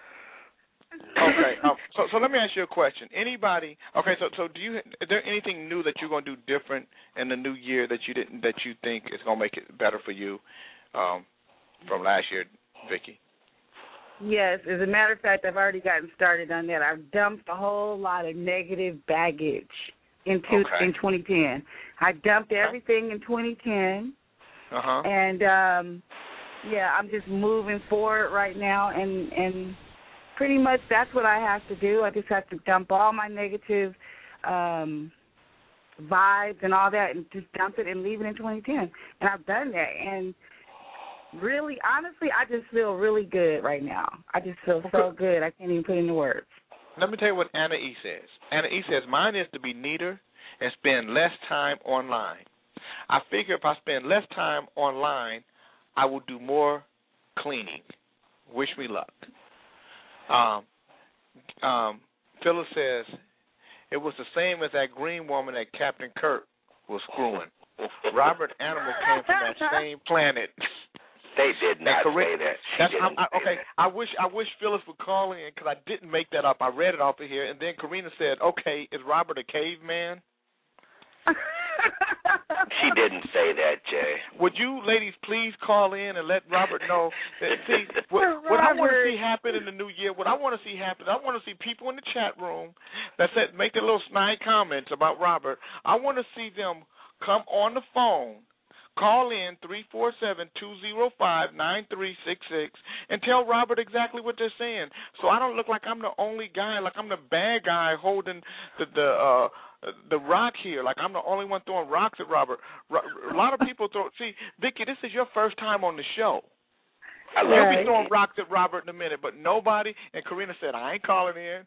Okay, um, so so let me ask you a question. Anybody? Okay, so so do you? Is there anything new that you're going to do different in the new year that you didn't that you think is going to make it better for you um, from last year, Vicky? Yes, as a matter of fact, I've already gotten started on that. I've dumped a whole lot of negative baggage into Okay. in twenty ten. I dumped everything in twenty ten, Uh huh. and um, yeah, I'm just moving forward right now, and and pretty much that's what I have to do. I just have to dump all my negative um, vibes and all that, and just dump it and leave it in twenty ten. And I've done that, and really, honestly, I just feel really good right now. I just feel so good. I can't even put into words. Let me tell you what Anna E says. Anna E says, mine is to be neater and spend less time online. I figure if I spend less time online, I will do more cleaning. Wish me luck. Um, um, Phyllis says, it was the same as that green woman that Captain Kirk was screwing. Robert Animal came from that same planet. They did not Corinne, say that. She that's, didn't I, I, say okay, that. I wish I wish Phyllis would call in because I didn't make that up. I read it off of here, and then Karina said, "Okay, is Robert a caveman?" She didn't say that, Jay. Would you ladies please call in and let Robert know that, see, what, what I want to see happen in the new year, what I want to see happen, I want to see people in the chat room that said, make their little snide comments about Robert. I want to see them come on the phone, call in three four seven, two zero five, nine three six six and tell Robert exactly what they're saying. So I don't look like I'm the only guy, like I'm the bad guy holding the, the uh, the rock here, like I'm the only one throwing rocks at Robert. A lot of people throw. See, Vicky, this is your first time on the show. I love You'll it. be throwing rocks at Robert in a minute, but nobody. And Karina said, I ain't calling in.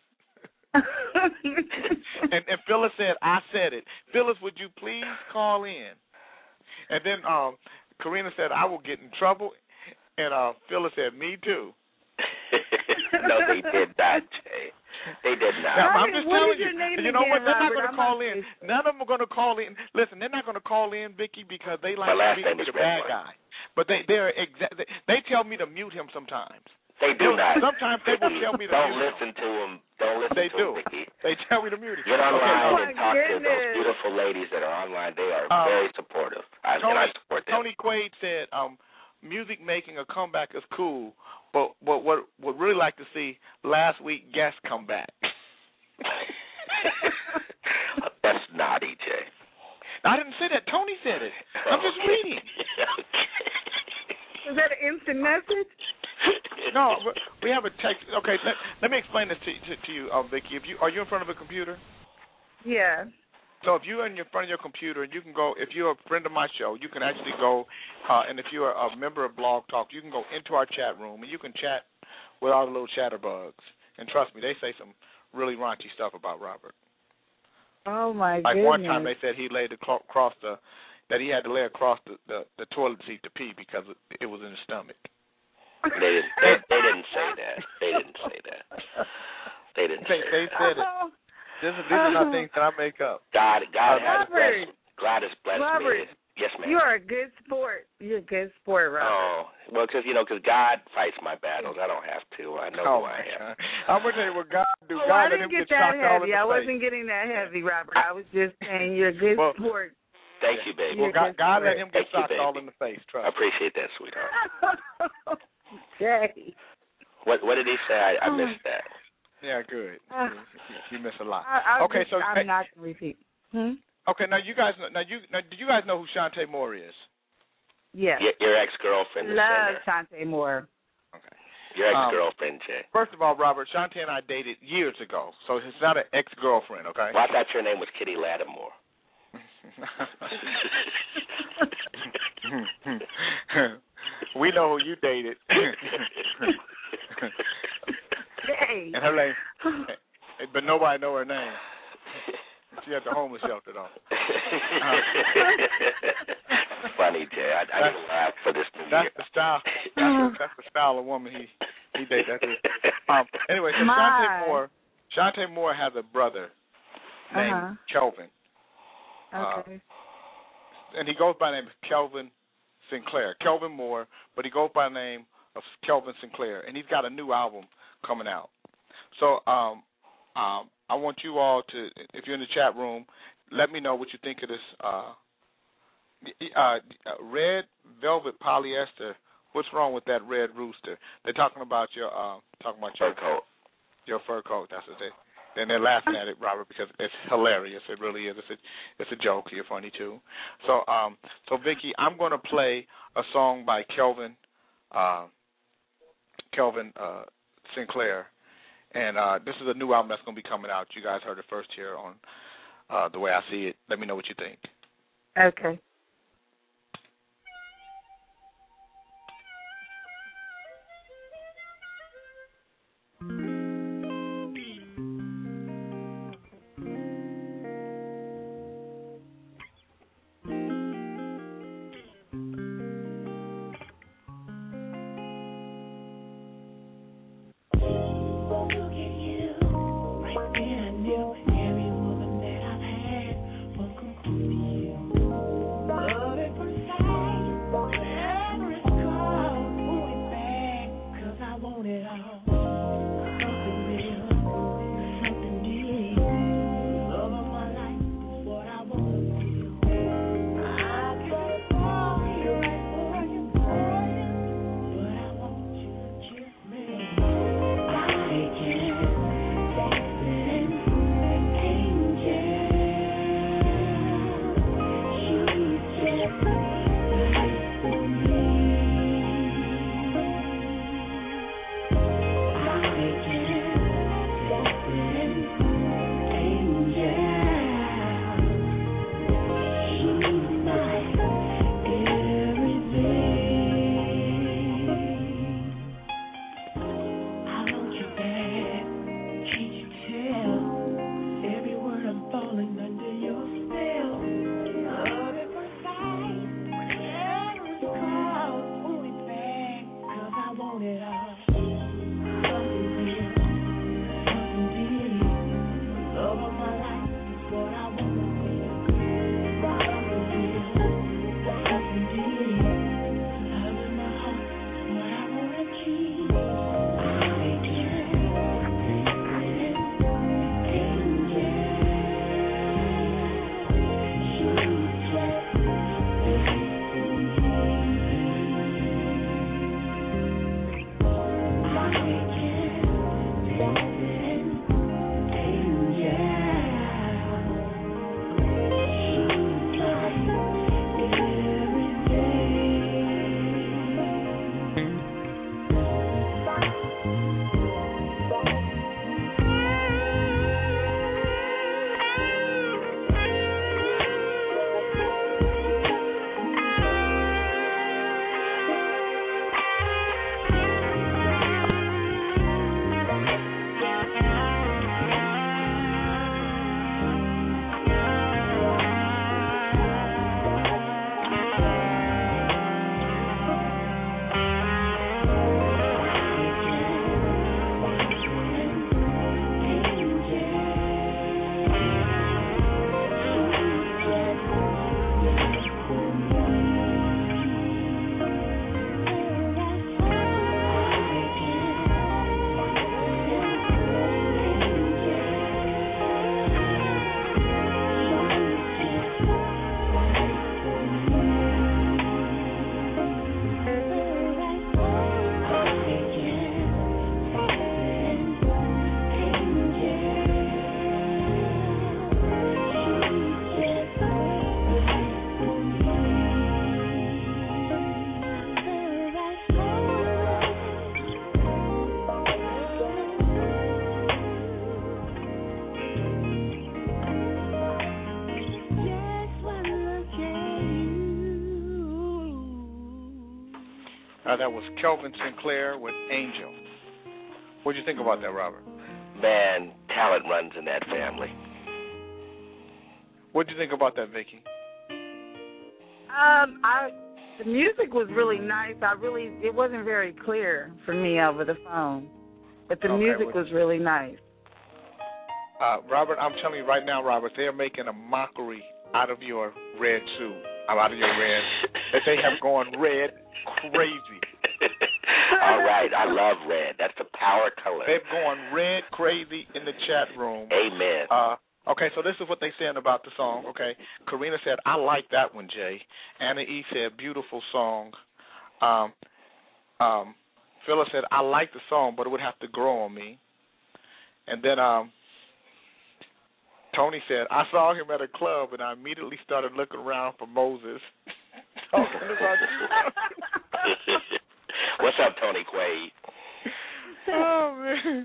and, and Phyllis said, I said it. Phyllis, would you please call in? And then um, Karina said, I will get in trouble. And uh, Phyllis said, me too. No, they did not, Jay. They did not. Now, I'm just What telling is your you. name You know again, what? They're not Robert? going to I'm call not in. sure. None of them are going to call in. Listen, they're not going to call in, Vicky, because they like My last me to name be is the bad Redmond. guy. But they they're exa- they, they tell me to mute him sometimes. They do not. Sometimes they will tell me to Don't mute listen to him. Don't listen They to do. him, Vicky. They tell me to mute him. Get online Okay, Oh, and talk to those goodness. beautiful ladies that are online. They are Um, very supportive. I, and Tony, I support them. Tony Quaid said, um, music making a comeback is cool, but but what would really like to see last week guests come back. That's naughty, Jay. I didn't say that. Tony said it. I'm just Okay. reading. Is that an instant message? No, we have a text. Okay, let, let me explain this to, to, to you, uh, Vicky. If you are you in front of a computer? Yeah. So if you're in your front of your computer, you can go. If you're a friend of my show, you can actually go. Uh, and if you're a member of Blog Talk, you can go into our chat room and you can chat with all the little chatterbugs. And trust me, they say some really raunchy stuff about Robert. Oh my Like goodness. one time they said he laid across the that he had to lay across the, the, the toilet seat to pee because it, it was in his stomach. They didn't. They, they didn't say that. They didn't say that. They didn't They, say they that. said it. This is, these are not things that I make up. God, God Uh, has Robert. blessed. God has blessed Robert. me. Yes, ma'am. You are a good sport. You're a good sport, Robert. Oh, well, because you know, because God fights my battles. I don't have to. I know Oh who my I am. God. I'm gonna tell you what God do. Oh, God I let him didn't get get that shocked all in heavy. the I face. wasn't getting that heavy, Robert. I was just saying you're a good Well, sport. Thank you, baby. Well, God, God let him get Thank you, shocked baby. all in the face. Trust. I appreciate that, sweetheart. Jay. What What did he say? I, I Oh. missed that. Yeah, good. Uh, you, you miss a lot. I, I'll okay, just, so I'm hey, not going to repeat. Hmm? Okay, now you guys, now you, now, do you guys know who Shantae Moore is? Yes. Your, your ex-girlfriend. Love Shantae Moore. Okay. Your ex-girlfriend, um, Jay. First of all, Robert, Shantae and I dated years ago, so it's not an ex-girlfriend, okay? Well, I thought your name was Kitty Lattimore. We know who you dated. Hey. And her name, but nobody know her name. She at the homeless shelter, though. Uh, Funny, Jay. I, I didn't laugh for this new That's year. the style. That's the, that's the style of woman he he dates. That's it. Um, anyway, so My. Shantae Moore, Shantae Moore has a brother named Uh-huh. Kelvin. Okay. Uh, and he goes by the name of Kelvin Sinclair. Kelvin Moore, but he goes by the name of Kelvin Sinclair, and he's got a new album coming out. So um, um, I want you all to, if you're in the chat room, let me know what you think of this uh, uh, red velvet polyester. What's wrong with that red rooster? They're talking about your uh, talking about your fur coat. Your fur coat. That's what they. Then they're laughing at it, Robert, because it's hilarious. It really is. It's a, it's a joke. You're funny too. So, um, so Vicky, I'm going to play a song by Kelvin, uh, Kelvin uh, Sinclair, and uh, this is a new album that's going to be coming out. You guys heard it first here on uh, The Way I See It. Let me know what you think. Okay. Every word I'm falling under your spell. Love at first sight. Uh, that was Kelvin Sinclair with Angel. What do you think about that, Robert? Man, talent runs in that family. What do you think about that, Vicky? Um, I the music was really nice. I really it wasn't very clear for me over the phone, but the Okay, music well, was really nice. Uh, Robert, I'm telling you right now, Robert, they're making a mockery out of your red suit, out of your red, that they have gone red crazy. All right, I love red. That's the power color. They've gone red crazy in the chat room. Amen. Uh, okay, so this is what they're saying about the song. Okay, Karina said, I like that one, Jay. Anna E. said, beautiful song. Um, um, Phyllis said, I like the song, but it would have to grow on me. And then um, Tony said, I saw him at a club, and I immediately started looking around for Moses. Talking about you. What's up, Tony Quaid? Oh, man.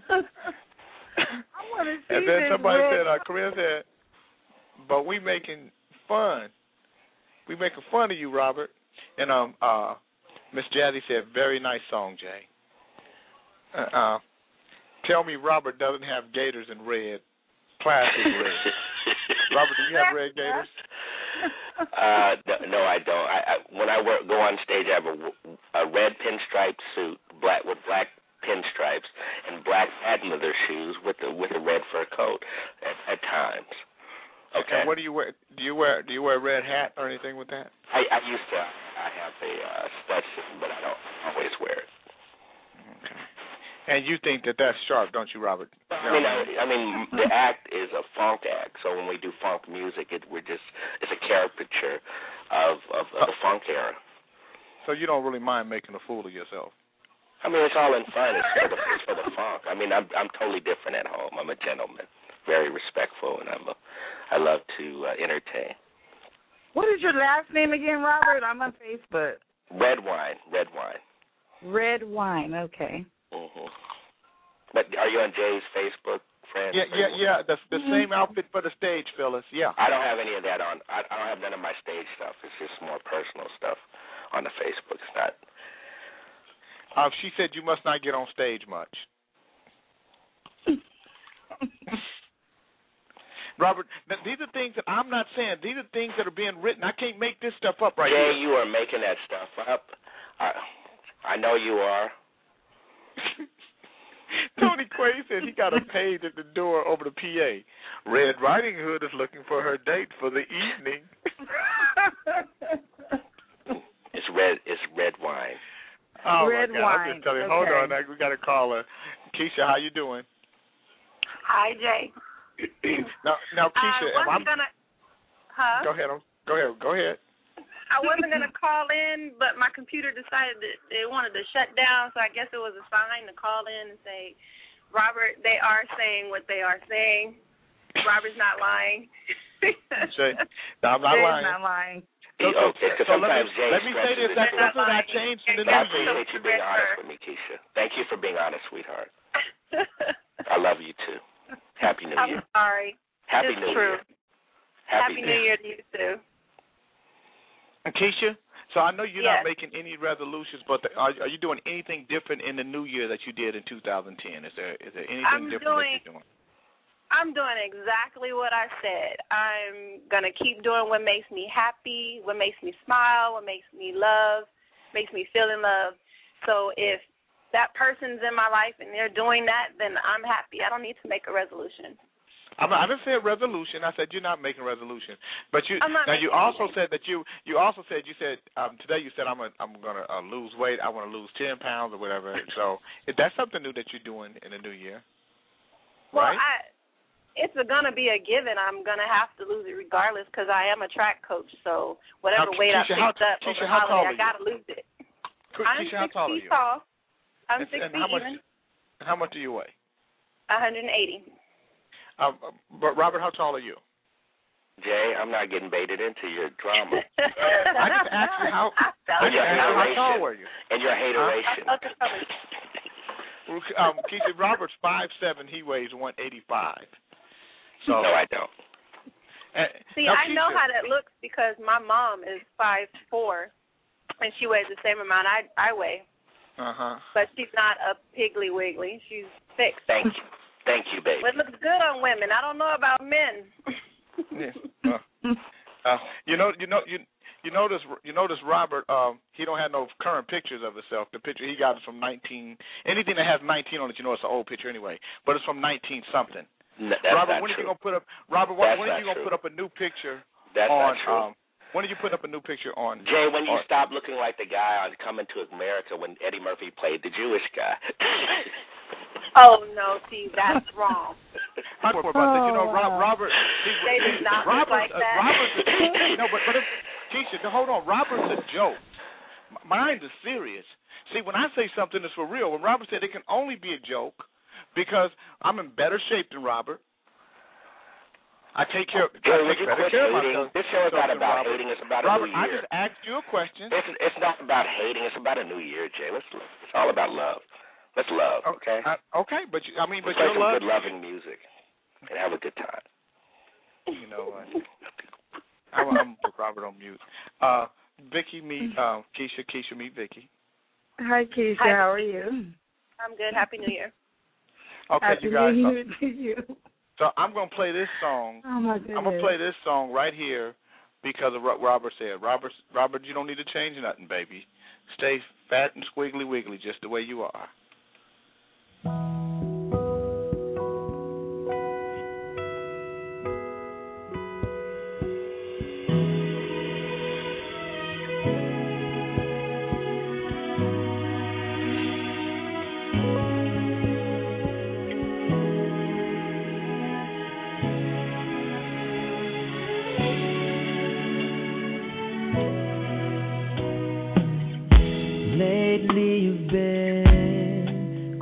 I want to see And then this somebody red. said, uh, Korea said, but we making fun. We making fun of you, Robert. And um, uh, Miss Jazzy said, very nice song, Jay. Uh, uh, tell me Robert doesn't have gators in red. Classic red. Robert, do you have red gators? Uh, no, no, I don't. I, I when I work, go on stage, I have a, a red pinstripe suit, black with black pinstripes, and black patent leather shoes with a with a red fur coat at, at times. Okay. And what do you wear? Do you wear do you wear a red hat or anything with that? I, I used to. I have a uh, Stetson, but I don't always wear it. Okay. And you think that that's sharp, don't you, Robert? I mean, I, I mean, the act is a funk act, so when we do funk music, it we're just it's a caricature of, of, of the funk era. So you don't really mind making a fool of yourself? I mean, it's all in fun. It's for the, it's for the funk. I mean, I'm I'm totally different at home. I'm a gentleman, very respectful, and I'm a I love to uh, entertain. What is your last name again, Robert? I'm on Facebook. Red wine, red wine. Red wine. Okay. Mm-hmm. But are you on Jay's Facebook, friend? Yeah, yeah, yeah. The the Mm-hmm. same outfit for the stage, Phyllis. Yeah. I don't have any of that on. I, I don't have none of my stage stuff. It's just more personal stuff on the Facebook. It's not. Uh, she said you must not get on stage much. Robert, th- these are things that I'm not saying. These are things that are being written. I can't make this stuff up right Jay, here. you are making that stuff up. I, I know you are. Tony Quay said he got a page at the door over the P A. Red Riding Hood is looking for her date for the evening. It's red. It's red wine. Oh Red my God! wine. I'm just telling you. Okay. Hold on, we got a caller. Keisha, how you doing? Hi, Jay. now, now, Keisha, I if I'm wasn't gonna. Huh? go ahead. Go ahead. Go ahead. I wasn't gonna call in, but my computer decided that they wanted to shut down, so I guess it was a sign to call in and say, Robert, they are saying what they are saying. Robert's not lying. Say, no, I'm not Jay's lying. not lying. So, so, Okay, 'cause so let me, sometimes Jay let me say this. stretches That's, it. that's what I changed in the I new year. appreciate you being honest with me, Keisha. Thank you for being honest, sweetheart. I love you too. Happy New I'm Year. sorry. Happy It's New true. Year. Happy New Year to you too. And Keisha, so I know you're Yes. not making any resolutions, but the, are, are you doing anything different in the new year that you did in two thousand ten? Is there is there anything I'm different doing- that you're doing? I'm doing exactly what I said. I'm going to keep doing what makes me happy, what makes me smile, what makes me love, makes me feel in love. So if that person's in my life and they're doing that, then I'm happy. I don't need to make a resolution. I'm, I didn't say a resolution. I said you're not making a resolution. But you I'm not now you making also anything. said that you you also said you said um, today you said I'm a, I'm gonna uh, lose weight. I want to lose ten pounds or whatever. So if that's something new that you're doing in the new year, Well, right? I, it's going to be a given. I'm going to have to lose it regardless because I am a track coach. So whatever Now, weight I Keisha, how- picked up Keisha, over how tall holiday, I are you? got to lose it. I'm Keisha, how six tall are feet you? tall. I'm And- six and feet how much, even. How much do you weigh? one hundred eighty. Um, but Robert, how tall are you? Jay, I'm not getting baited into your drama. I just asked you how. I And just your asked you how tall hateration. were you? And your hateration. Um, Keisha, Robert's five seven. He weighs one eighty-five. So No, I don't. uh, See, now, I know Keisha, how that looks because my mom is five four, and she weighs the same amount I I weigh. Uh huh. But she's not a piggly wiggly. She's thick. Thank you, thank you, baby. But it looks good on women. I don't know about men. Yeah. Uh, uh, you know, you know, you you notice, you notice Robert. Um, he don't have no current pictures of himself. The picture he got is from nineteen. Anything that has nineteen on it, you know, it's an old picture anyway. But it's from nineteen something. No, that's Robert, not when true. are you gonna put up? Robert, when, That's when are not you gonna true. put up a new picture That's on? not true. Um, when are you putting up a new picture on? Jay, when you on, stop looking like the guy on Coming to America when Eddie Murphy played the Jewish guy. Oh no, see, that's wrong. I'm more about this. You know, Rob, Robert. He, They do not look Robert, like that. Uh, Robert's a, no, but but if, Keisha, hold on. Robert's a joke. M- Mine is serious. See, when I say something is for real, when Robert said it can only be a joke because I'm in better shape than Robert. I take care. Jay, I would take you better quit care of hating? myself. This show is not than about Robert. hating. It's about Robert, a new I year. just asked you a question. It's, it's not about hating. It's about a new year, Jay. Let's. It's all about love. Let's love, okay? Uh, okay, but you, I mean, but Let's play your some love. good loving music and have a good time. You know what? I'm, I'm gonna put Robert on mute. Uh, Vicky, meet uh, Keisha. Keisha, meet Vicky. Hi, Keisha. Hi. How are you? I'm good. Happy New Year. Okay, Happy you guys. New Year to you. So I'm gonna play this song. Oh my goodness. I'm gonna play this song right here because of what Robert said. Robert, Robert, you don't need to change nothing, baby. Stay fat and squiggly wiggly, just the way you are. Lately you've been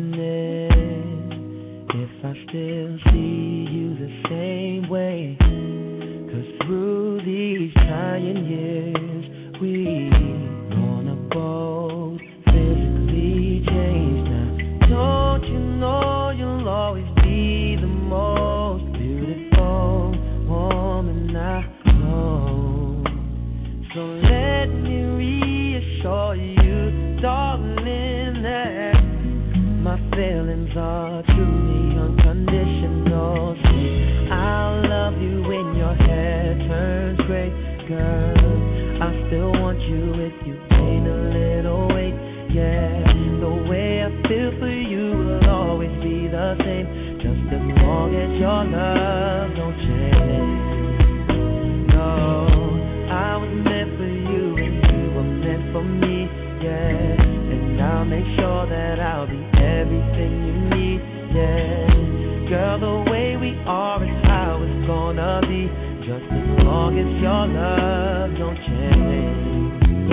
questioning if I still see you the same way. 'Cause through these trying years we've gonna both physically change now. Don't you know you'll always be the most beautiful woman I know. So let me reassure you, darling, that my feelings are truly unconditional. See, I'll love you when your hair turns gray, girl. I still want you if you gain a little weight, yeah. The way I feel for you will always be the same, just as long as your love don't change. No, I was meant for you and you were meant for me, yeah. And I'll make sure that I'll be everything you need, yeah. Girl, the way we are is how it's gonna be, just as long as your love don't change.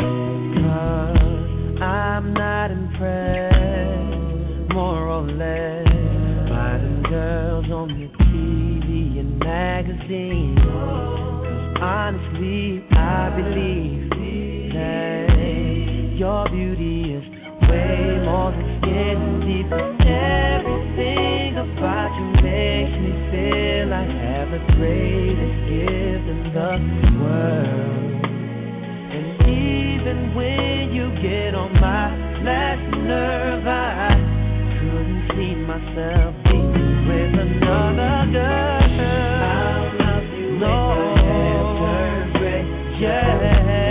'Cause I'm not impressed, more or less, by the girls on the T V and magazines. 'Cause honestly, I believe that your beauty is way more than skin deep. Everything about you makes me feel I have the greatest gift in the world. And even when you get on my last nerve, I couldn't see myself being with another girl. I'll love you no. When my hair turns gray, yeah.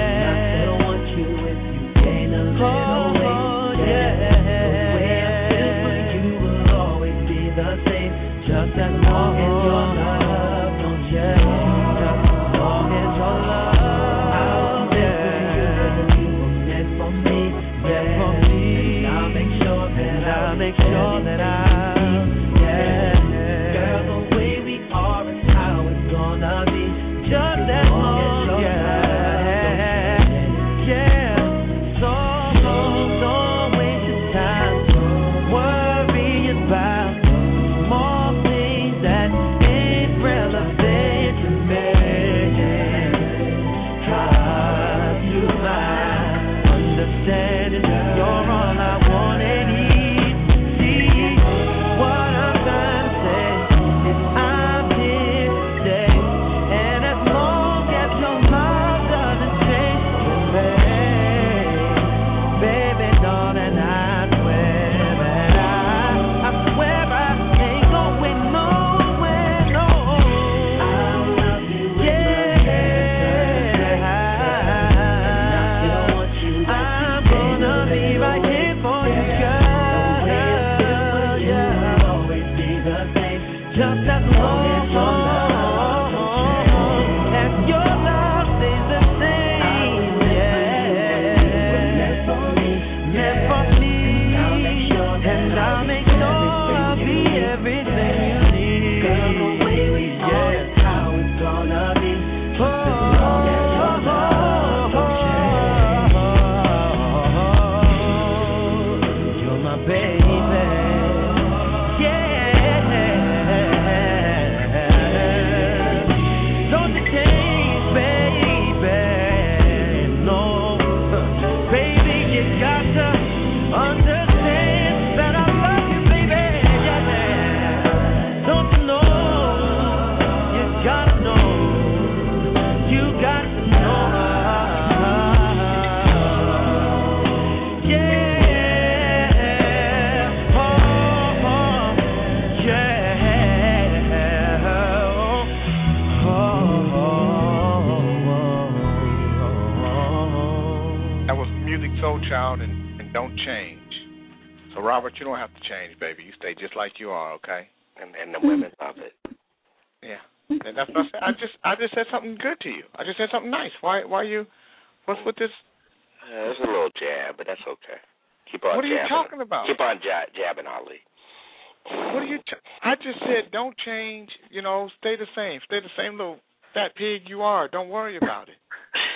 Just as long as your love don't change, just as long as your love, yeah. You were meant for me, meant for me. And I'll make sure that I'll make sure that I, yeah. Girl, the way we are is how it's gonna be. Just as long as your love. Music Soul Child and, and Don't Change. So, Robert, you don't have to change, baby. You stay just like you are, okay? And, and the women love it. Yeah. And that's what I said. I just, I just said something good to you. I just said something nice. Why, why you, what's with this? Uh, it's a little jab, but that's okay. Keep on What are you jabbing. talking about? Keep on jab, jabbing, Ali. What are you, t- I just said don't change, you know, stay the same. Stay the same little fat pig you are. Don't worry about it.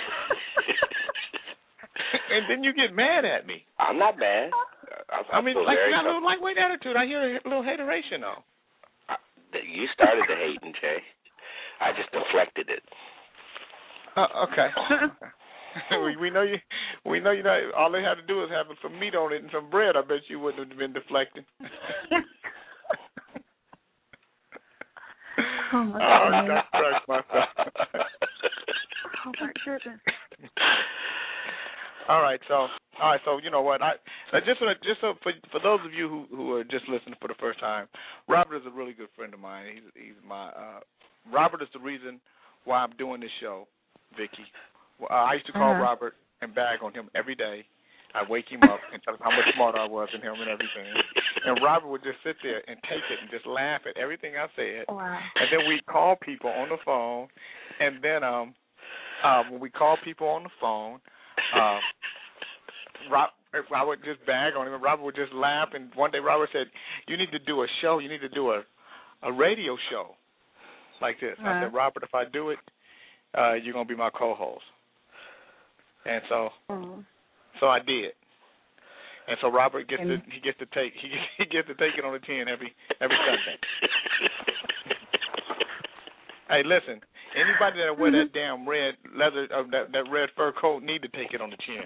And then you get mad at me. I'm not mad. I, I mean, like you got a little lightweight attitude. I hear a little hateration, though. I, you started the hating, Jay. I just deflected it. Uh, okay. we, we know you. We know you. Know, all they had to do is have some meat on it and some bread. I bet you wouldn't have been deflecting. Oh my oh, goodness. don't correct myself. Oh my goodness. All right, so all right, so you know what? I uh, just uh, just so for for those of you who who are just listening for the first time, Robert is a really good friend of mine. He's he's my uh, Robert is the reason why I'm doing this show, Vicky. Uh, I used to call uh-huh. Robert and bag on him every day. I wake him up and tell him how much smarter I was than him and everything. And Robert would just sit there and take it and just laugh at everything I said. Wow. And then we'd call people on the phone, and then um, uh, when we call people on the phone. Um, Rob, I would just bag on him, and Robert would just laugh. And one day, Robert said, "You need to do a show. You need to do a, a radio show like this." Uh-huh. I said, "Robert, if I do it, uh, you're gonna be my co-host." And so, uh-huh. so I did. And so Robert gets and to he gets to take he gets, he gets to take it on the chin every every Sunday. Hey, listen. Anybody that wear that damn red leather, uh, that that red fur coat, need to take it on the chin.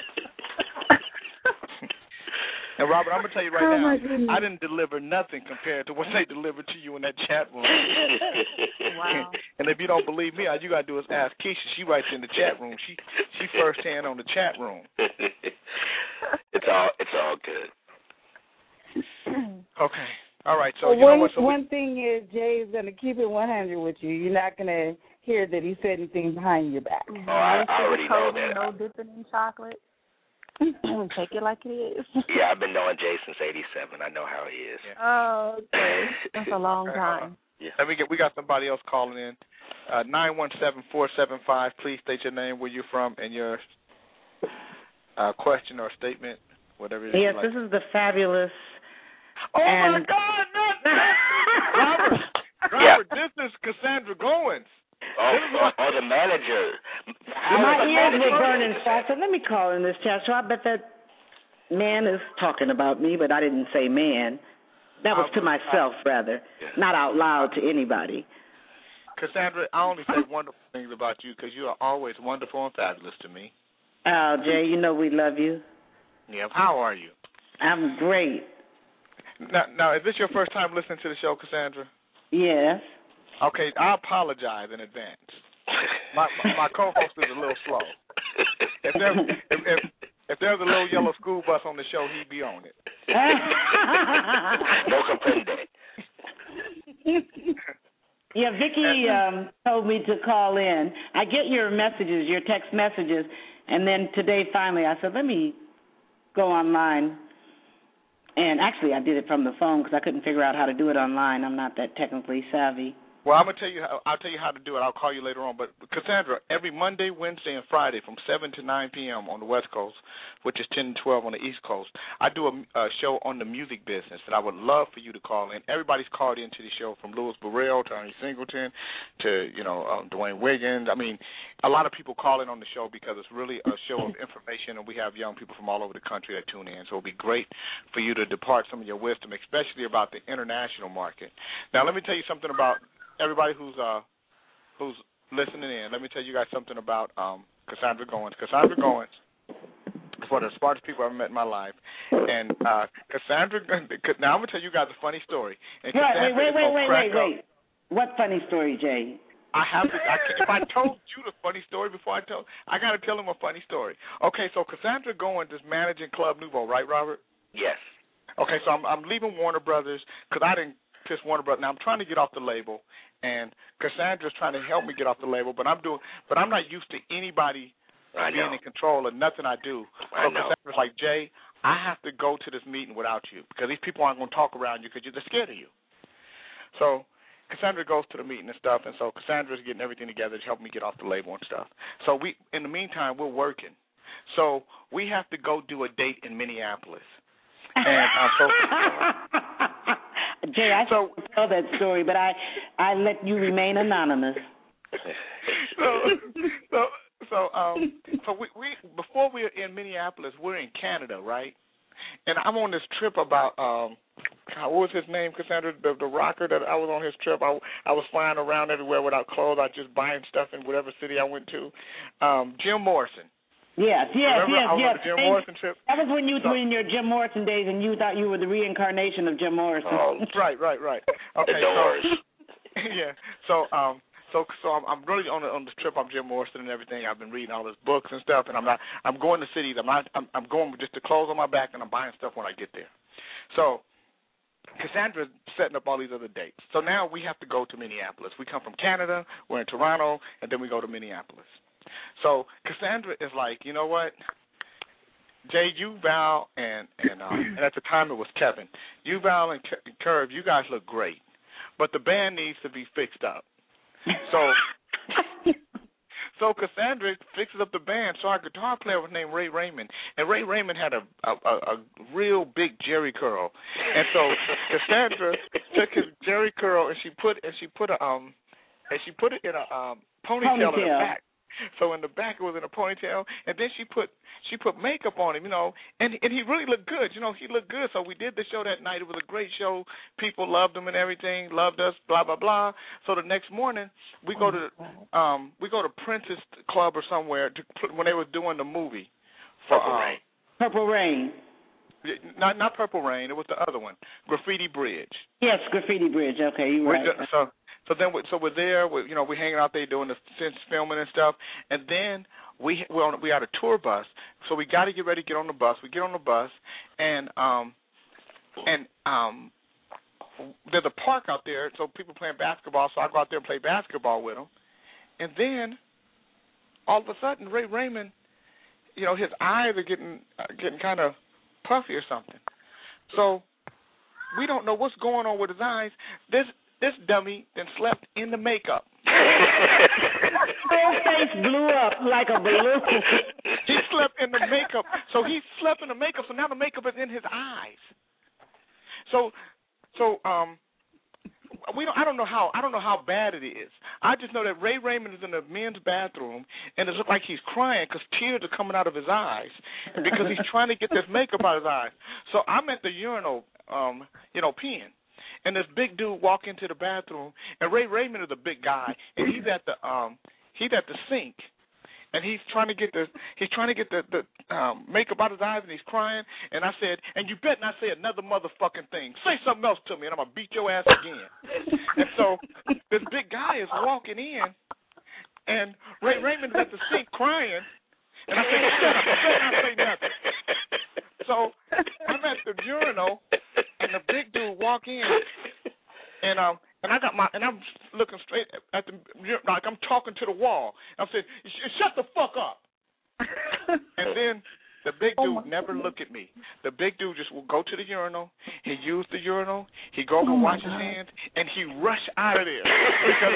And Robert, I'm gonna tell you right oh now, I didn't deliver nothing compared to what they delivered to you in that chat room. Wow. And if you don't believe me, all you gotta do is ask Keisha. She writes in the chat room. She she first hand on the chat room. It's all it's all good. Okay. All right, so well, you one, know what? So one we, thing is Jay is going to keep it one hundred with you. You're not going to hear that he said anything behind your back. Oh, I, I already know that. No dipping in chocolate. Take it like it is. Yeah, I've been knowing Jay since eighty-seven. I know how he is. Yeah. Oh, okay. That's a long time. Yeah. Let me get. We got somebody else calling in. Uh, nine one seven four seven five. Please state your name, where you're from, and your uh, question or statement, whatever it is. Yes, like. this is the fabulous. Oh and my God! Not Robert, Robert, Yeah. this is Cassandra Goins. Oh, oh, oh, the manager. My ears were burning, so I said, let me call in this chat. So I bet that man is talking about me, but I didn't say man. That was to myself, rather, not out loud to anybody. Cassandra, I only say wonderful things about you because you are always wonderful and fabulous to me. Oh, Jay, you know we love you. Yeah. How are you? I'm great. Now, now, is this your first time listening to the show, Cassandra? Yes. Okay, I apologize in advance. My my, my co-host is a little slow. If there's if, if if there's a little yellow school bus on the show, he'd be on it. No comprende. Yeah, Vicky um, told me to call in. I get your messages, your text messages, and then today finally I said, let me go online. And actually I did it from the phone because I couldn't figure out how to do it online. I'm not that technically savvy. Well, I'm gonna tell you. How, I'll tell you how to do it. I'll call you later on. But Cassandra, every Monday, Wednesday, and Friday from seven to nine p.m. on the West Coast, which is ten to twelve on the East Coast, I do a, a show on the music business, and I would love for you to call in. Everybody's called into the show, from Louis Burrell to Ernie Singleton to you know um, Dwayne Wiggins. I mean, a lot of people call in on the show because it's really a show of information, and we have young people from all over the country that tune in. So it'll be great for you to depart some of your wisdom, especially about the international market. Now, let me tell you something about everybody who's uh who's listening in. Let me tell you guys something about um Cassandra Goins. Cassandra Goins is one of the smartest people I've ever met in my life. And uh Cassandra, now I'm gonna tell you guys a funny story. And Right, wait, wait, wait, wait, wait, up. wait. What funny story, Jay? I have to. I, if I told you the funny story before I told, I got to tell him a funny story. Okay, so Cassandra Goins is managing Club Nouveau, right, Robert? Yes. Okay, so I'm I'm leaving Warner Brothers because I didn't kiss Warner Brothers. Now I'm trying to get off the label, and Cassandra's trying to help me get off the label, but I'm doing, but I'm not used to anybody I being know. in control of nothing I do. I so know. Cassandra's like, Jay, I have to go to this meeting without you because these people aren't going to talk around you because they're scared of you. So Cassandra goes to the meeting and stuff, and so Cassandra's getting everything together to help me get off the label and stuff. So we, in the meantime, we're working. So we have to go do a date in Minneapolis. And uh, so, Jay, I so, tell that story, but I, I let you remain anonymous. so, so, so, um, so we, we before we were in Minneapolis, we're in Canada, right? And I'm on this trip about um, what was his name, Cassandra, the, the rocker that I was on his trip. I, I was flying around everywhere without clothes. I was just buying stuff in whatever city I went to. Um, Jim Morrison. Yes, yes, Remember yes, I was yes. on the Jim Morrison trip? That was when you so, were in your Jim Morrison days and you thought you were the reincarnation of Jim Morrison. Oh, right, right, right. Okay, the doors. So, yeah. So, um, so, so I'm, I'm really on the, on this trip. I'm Jim Morrison and everything. I've been reading all his books and stuff, and I'm not. I'm going to cities. I'm not. I'm, I'm going with just the clothes on my back, and I'm buying stuff when I get there. So, Cassandra's setting up all these other dates. So now we have to go to Minneapolis. We come from Canada. We're in Toronto, and then we go to Minneapolis. So Cassandra is like, you know what? Jay, you, Val, and and, um, and at the time it was Kevin. You, Val, and Curve, you guys look great, but the band needs to be fixed up. So, so Cassandra fixes up the band. So our guitar player was named Ray Raymond, and Ray Raymond had a a, a, a real big Jerry curl, and so Cassandra took his Jerry curl and she put and she put a um and she put it in a um ponytail, Ponytail. in the back. So in the back it was in a ponytail, and then she put she put makeup on him, you know, and and he really looked good, you know, he looked good. So we did the show that night. It was a great show. People loved him and everything, loved us, blah blah blah. So the next morning we go to um we go to Prince's Club or somewhere to, when they were doing the movie for Purple um, Rain. Purple Rain. Not not Purple Rain. It was the other one, Graffiti Bridge. Yes, Graffiti Bridge. Okay, you're right. We're, so so then we, so we're there. We're, you know, we're hanging out there doing the since filming and stuff, and then we we're on, we had a tour bus. So we got to get ready to get on the bus. We get on the bus, and um and um there's a park out there, so people playing basketball. So I go out there and play basketball with them, and then all of a sudden Ray Raymond, you know, his eyes are getting uh, getting kind of puffy or something. So we don't know what's going on with his eyes. This this dummy then slept in the makeup. His face blew up like a balloon. He slept in the makeup. So he slept in the makeup, so now the makeup is in his eyes. So so um we don't I don't know how I don't know how bad it is. I just know that Ray Raymond is in the men's bathroom, and it looks like he's crying because tears are coming out of his eyes because he's trying to get this makeup out of his eyes. So I'm at the urinal, um, you know, peeing, and this big dude walk into the bathroom, and Ray Raymond is a big guy, and he's at the um, he's at the sink, and he's trying to get the he's trying to get the, the um, makeup out of his eyes, and he's crying. And I said, and you better not say another motherfucking thing. Say something else to me, and I'm gonna beat your ass again. And so this big guy is walking in, and Ray Raymond's at the sink crying, and I said, shut up, you better not say nothing. So I'm at the urinal, and the big dude walk in, and um. And I got my, and I'm looking straight at the, like I'm talking to the wall. I'm saying, shut the fuck up. And then the big dude oh never look at me. The big dude just will go to the urinal. He use the urinal. He go oh and wash his hands, and he rush out of there because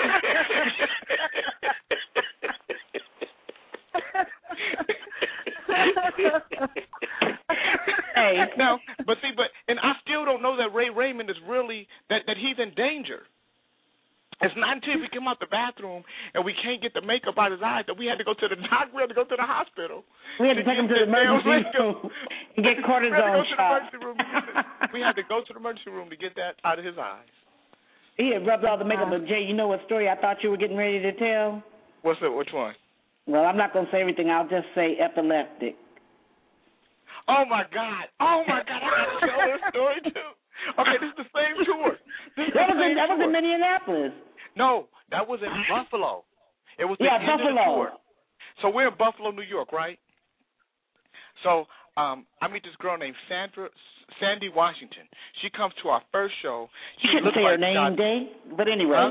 he. Hey, now, but see, but and I still don't know that Ray Raymond is really that, that he's in danger. It's not until we come out the bathroom and we can't get the makeup out of his eyes that we had to go to the doctor. We had to go to the hospital. We had to, to take him to the emergency room and get cortisone shots. We had to go to the emergency room to get that out of his eyes. He had rubbed all the makeup. But Jay, you know what story I thought you were getting ready to tell? What's it? Which one? Well, I'm not going to say everything. I'll just say epileptic. Oh, my God. Oh, my God. I got to tell this story, too. Okay, this is the same tour. This that was, in, that was in Minneapolis. No, that was in Buffalo. It was the yeah, end Buffalo. of the tour. So we're in Buffalo, New York, right? So um, I meet this girl named Sandra, Sandy Washington. She comes to our first show. She she couldn't say like her name, God. Day, but anyway. Huh?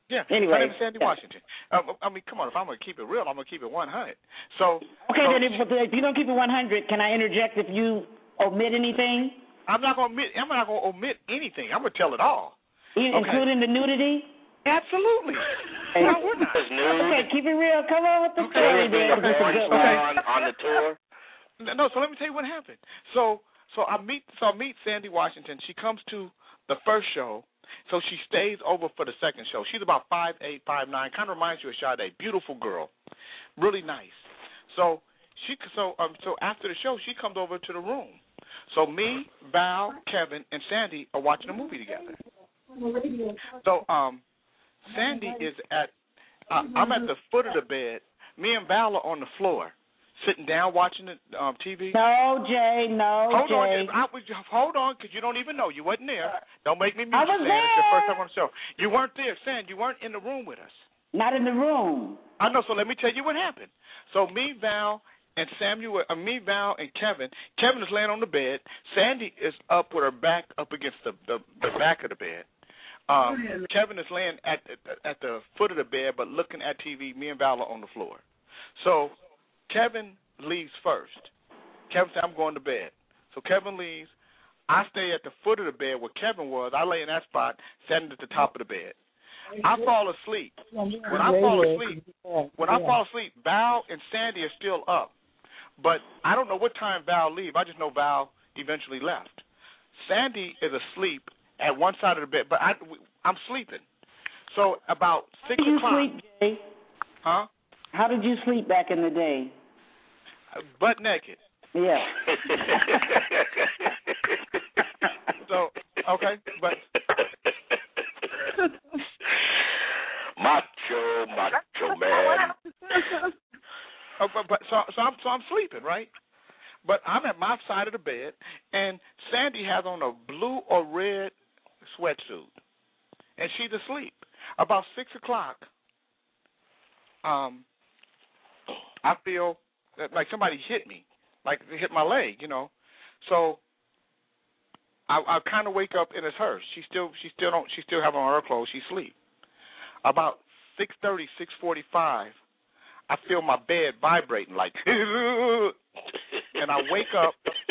Yeah. Anyway, my name is Sandy yeah. Washington. Um, I mean, come on. If I'm gonna keep it real, I'm gonna keep it one hundred. So. Okay, so, then if, if you don't keep it one hundred, can I interject if you omit anything? I'm not gonna omit. I'm not gonna omit anything. I'm gonna tell it all. Okay. Including the nudity? Absolutely. Okay. No, we're not. Okay, keep it real. Come on with the okay. story, okay. then. Okay. Okay. Okay. On, on the tour. No, so let me tell you what happened. So, so I meet, so I meet Sandy Washington. She comes to the first show. So she stays over for the second show. She's about five eight, five nine. Kind of reminds you of Sade. Beautiful girl, really nice. So she, so um, so after the show, she comes over to the room. So me, Val, Kevin, and Sandy are watching a movie together. So um, Sandy is at, uh, I'm at the foot of the bed. Me and Val are on the floor, sitting down watching the um, T V. No, Jay, no, hold Jay. On, I was, hold on, because you don't even know. You wasn't there. Don't make me mute I you, was Sandy. there. It's your first time on the show. You weren't there, Sandy. You weren't in the room with us. Not in the room. I know, so let me tell you what happened. So me, Val, and Samuel, uh, me, Val, and Kevin, Kevin is laying on the bed. Sandy is up with her back up against the, the, the back of the bed. Um, Kevin is laying at at the foot of the bed, but looking at T V. Me and Val are on the floor. So Kevin leaves first. Kevin said, I'm going to bed. So Kevin leaves. I stay at the foot of the bed where Kevin was. I lay in that spot, sitting at the top of the bed. I fall asleep. When I fall asleep, when I fall asleep, Val and Sandy are still up. But I don't know what time Val leave. I just know Val eventually left. Sandy is asleep at one side of the bed, but I, I'm sleeping. So about six How did you o'clock. sleep, Jay? Huh? How did you sleep back in the day? Butt naked. Yeah. So, okay, but macho, macho man. Oh, but, but so so I'm so I'm sleeping, right? But I'm at my side of the bed, and Sandy has on a blue or red sweatsuit, and she's asleep. About six o'clock, um, I feel that, like somebody hit me, like they hit my leg, you know. So I, I kind of wake up, and it's her. She still she still don't she still have on her clothes. She's asleep. About six thirty, six forty-five, I feel my bed vibrating like, and I wake up,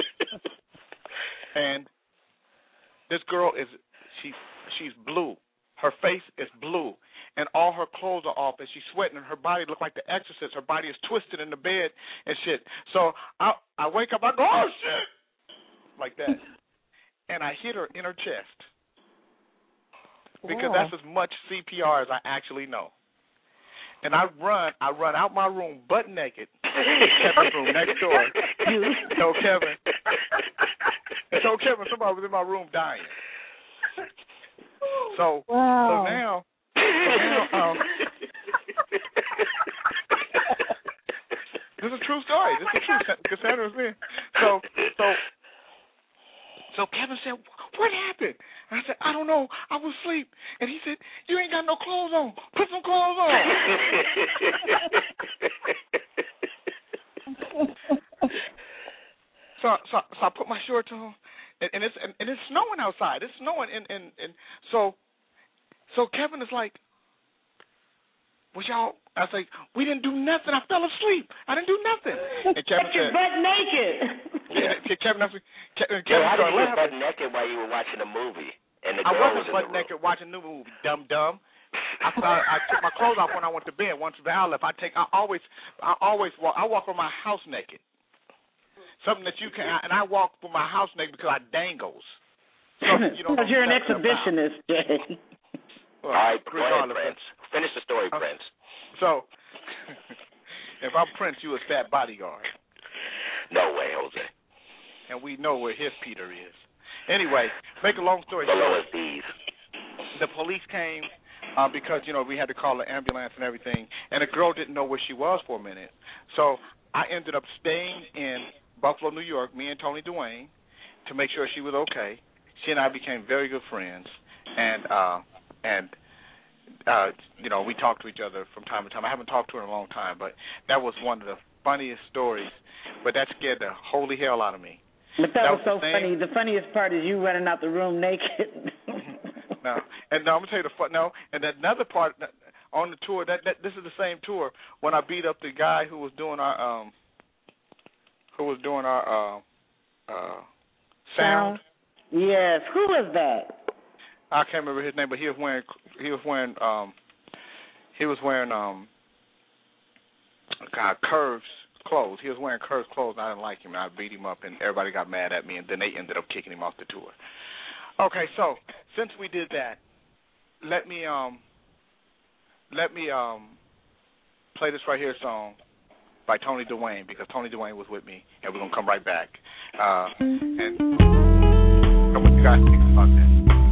and this girl is she she's blue. Her face is blue, and all her clothes are off, and she's sweating, and her body looks like the Exorcist. Her body is twisted in the bed and shit. So I I wake up, I go, oh shit, like that, and I hit her in her chest because Wow. that's as much C P R as I actually know. And I run, I run out my room butt naked, Kevin's room next door. You told Kevin, I told Kevin somebody was in my room dying. So, wow. so now, so now, um, this is a true story. This is true. Cassandra was there. So, so, so Kevin said, "What happened?" And I said, "I don't know. I was asleep." And he said, "You ain't got no clothes on. Put some clothes on." so, so, so I put my shorts on, and, and it's and, and it's snowing outside. It's snowing, and and, and so, so Kevin is like, "Was y'all?" I was like, "We didn't do nothing. I fell asleep. I didn't do nothing." And Kevin But you're said, butt naked. Yeah, Kevin, I was, Kevin, Jay, how did started you get laughing. butt naked while you were watching a movie? And the I girl wasn't was in butt the room? naked watching the movie, dumb dumb. I, I I took my clothes off when I went to bed. Once Val left, I take. I always, I always walk. I walk around my house naked. Something that you can, and I walk through my house naked because I dangles. Something you don't know Because you're an nothing about. exhibitionist, Jay. Well, All right, go ahead, regardless. Prince. Finish the story, Uh, Prince. So, if I'm Prince, you a fat bodyguard. No way, Jose. And we know where his Peter is. Anyway, make a long story Below short. is these. The police came uh, because, you know, we had to call the ambulance and everything, and the girl didn't know where she was for a minute. So I ended up staying in Buffalo, New York, me and Tony Dwayne, to make sure she was okay. She and I became very good friends, and, uh, and uh, you know, we talked to each other from time to time. I haven't talked to her in a long time, but that was one of the funniest stories, but that scared the holy hell out of me. But that, That was was so the same- funny. The funniest part is you running out the room naked. no. And no, I'm gonna tell you the fun. No, and that another part on the tour. That, that this is the same tour when I beat up the guy who was doing our um, who was doing our uh, uh, sound. Yes, who was that? I can't remember his name, but he was wearing he was wearing um, he was wearing um, God, Curves clothes. He was wearing Curves clothes, and I didn't like him. And I beat him up, and everybody got mad at me, and then they ended up kicking him off the tour. Okay, so since we did that, let me um, let me um, play this right here song by Tony Dwayne, because Tony Dwayne was with me, and we're gonna come right back. Uh, and what you guys think about that?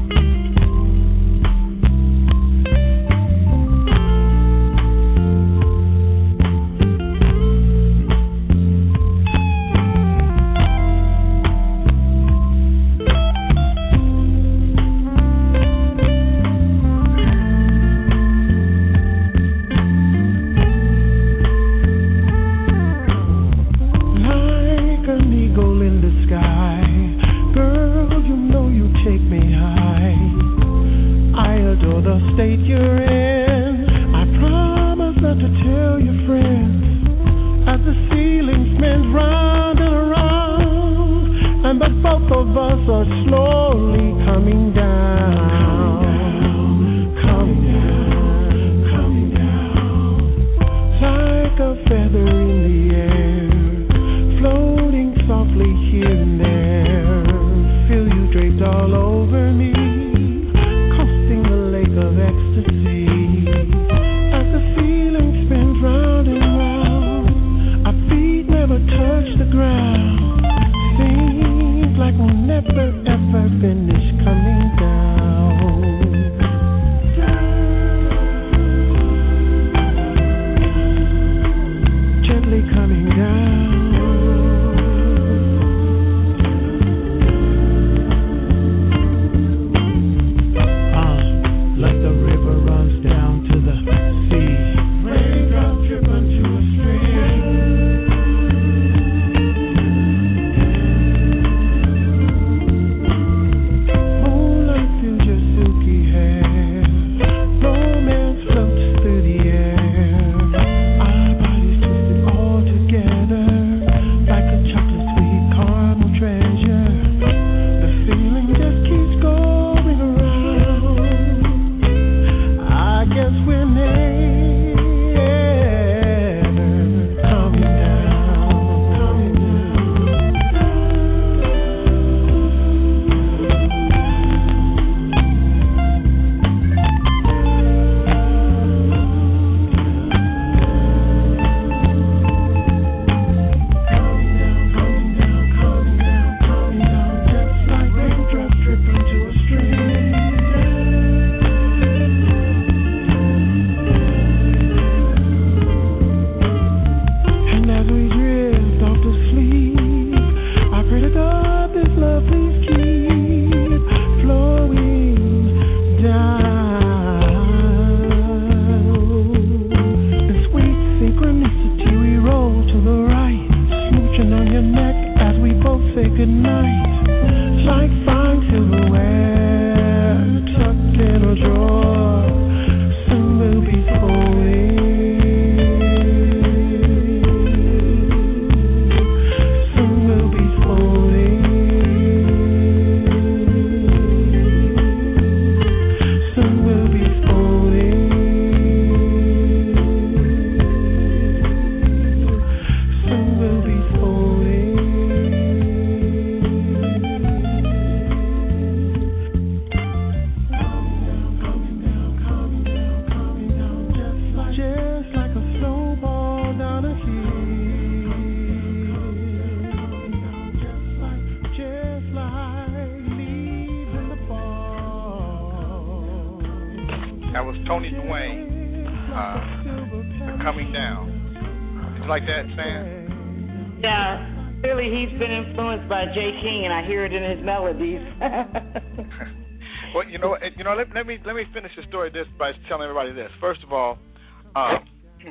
Well, you know, you know. Let, let me let me finish the story this by telling everybody this. First of all, um,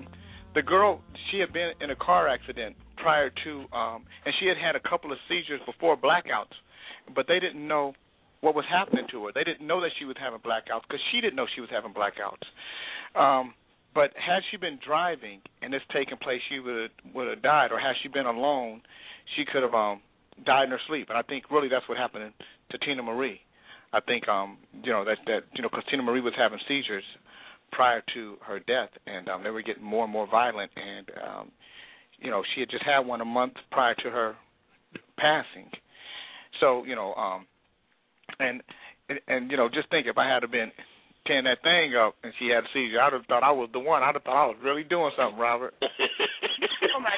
the girl, she had been in a car accident prior to, um, and she had had a couple of seizures before blackouts, but they didn't know what was happening to her. They didn't know that she was having blackouts because she didn't know she was having blackouts. Um, but had she been driving and this taking place, she would would have died. Or had she been alone, she could have um, died in her sleep. And I think really that's what happened to Tina Marie. I think um, you know that that you know because Tina Marie was having seizures prior to her death, and um, they were getting more and more violent. And um, you know she had just had one a month prior to her passing. So you know, um, and, and and you know, just think if I had been tearing that thing up and she had a seizure, I'd have thought I was the one. I'd have thought I was really doing something, Robert. Oh my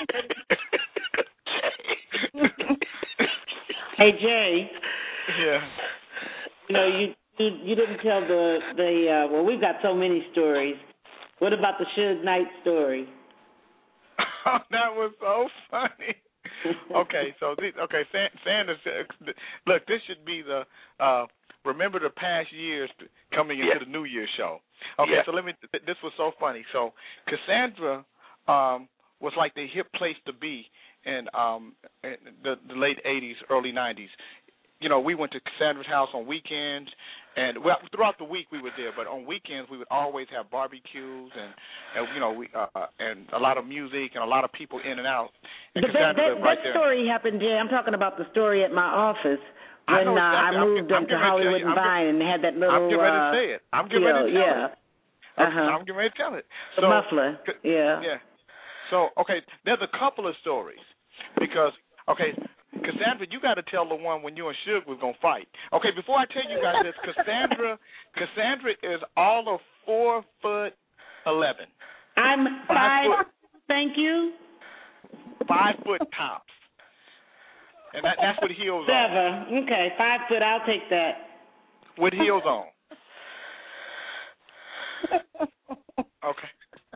goodness. Hey Jay. Yeah. You know, you you, you didn't tell the the uh, well, we've got so many stories. What about the Suge Knight story? Oh, that was so funny. Okay, so this, okay, Sanders. Look, this should be the uh, remember the past years coming into yeah. the New Year show. Okay, yeah. so let me. This was so funny. So Cassandra um, was like the hip place to be in, um, in the, the late eighties, early nineties. You know, we went to Cassandra's house on weekends, and well, throughout the week we were there. But on weekends we would always have barbecues and, and you know, we uh, and a lot of music and a lot of people in and out. And that that, that, right that story happened, Jay. I'm talking about the story at my office when I, uh, I moved I'm, up to Hollywood and Vine and had that little. I'm getting ready to uh, say it. I'm getting ready to tell yeah. it. Uh-huh. I'm getting ready to tell it. The so, muffler. Yeah. Yeah. So okay, there's a couple of stories because okay. Cassandra, you got to tell the one when you and Suge was gonna fight. Okay, before I tell you guys this, Cassandra, Cassandra is all of four foot eleven. I'm five. five foot, thank you. Five foot tops, and that, that's with heels Seven. on. Seven. Okay, five foot. I'll take that. With heels on. Okay.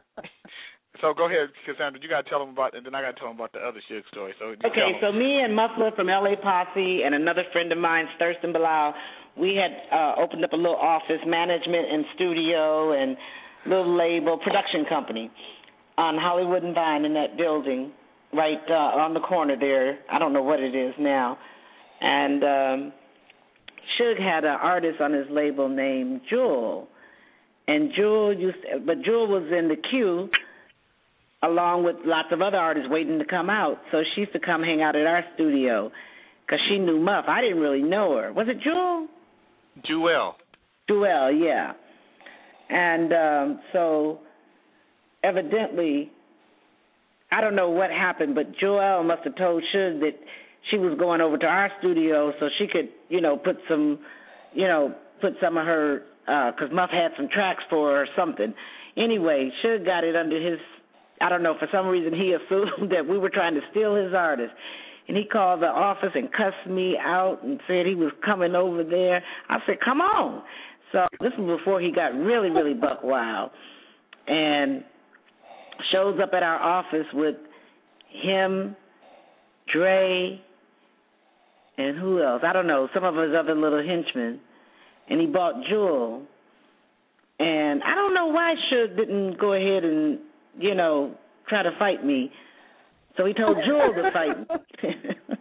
So go ahead, Cassandra. You got to tell them about, and then I got to tell them about the other Suge story. So okay, so me and Muffler from L A Posse and another friend of mine, Thurston Bilal, we had uh, opened up a little office, management and studio and little label production company on Hollywood and Vine in that building, right uh, on the corner there. I don't know what it is now. And um, Suge had an artist on his label named Jewel, and Jewel used, to, but Jewel was in the queue along with lots of other artists waiting to come out. So she used to come hang out at our studio because she knew Muff. I didn't really know her. Was it Jewel? Jewel. Jewel, yeah. And um, so evidently, I don't know what happened, but Jewel must have told Suge that she was going over to our studio so she could, you know, put some, you know, put some of her, because uh, Muff had some tracks for her or something. Anyway, Suge got it under his, I don't know, for some reason he assumed that we were trying to steal his artist. And he called the office and cussed me out and said he was coming over there. I said, come on. So this was before he got really, really buck wild. And shows up at our office with him, Dre, and who else? I don't know, some of his other little henchmen. And he bought Jewel. And I don't know why Suge didn't go ahead and, you know, try to fight me. So he told Jewel to fight me.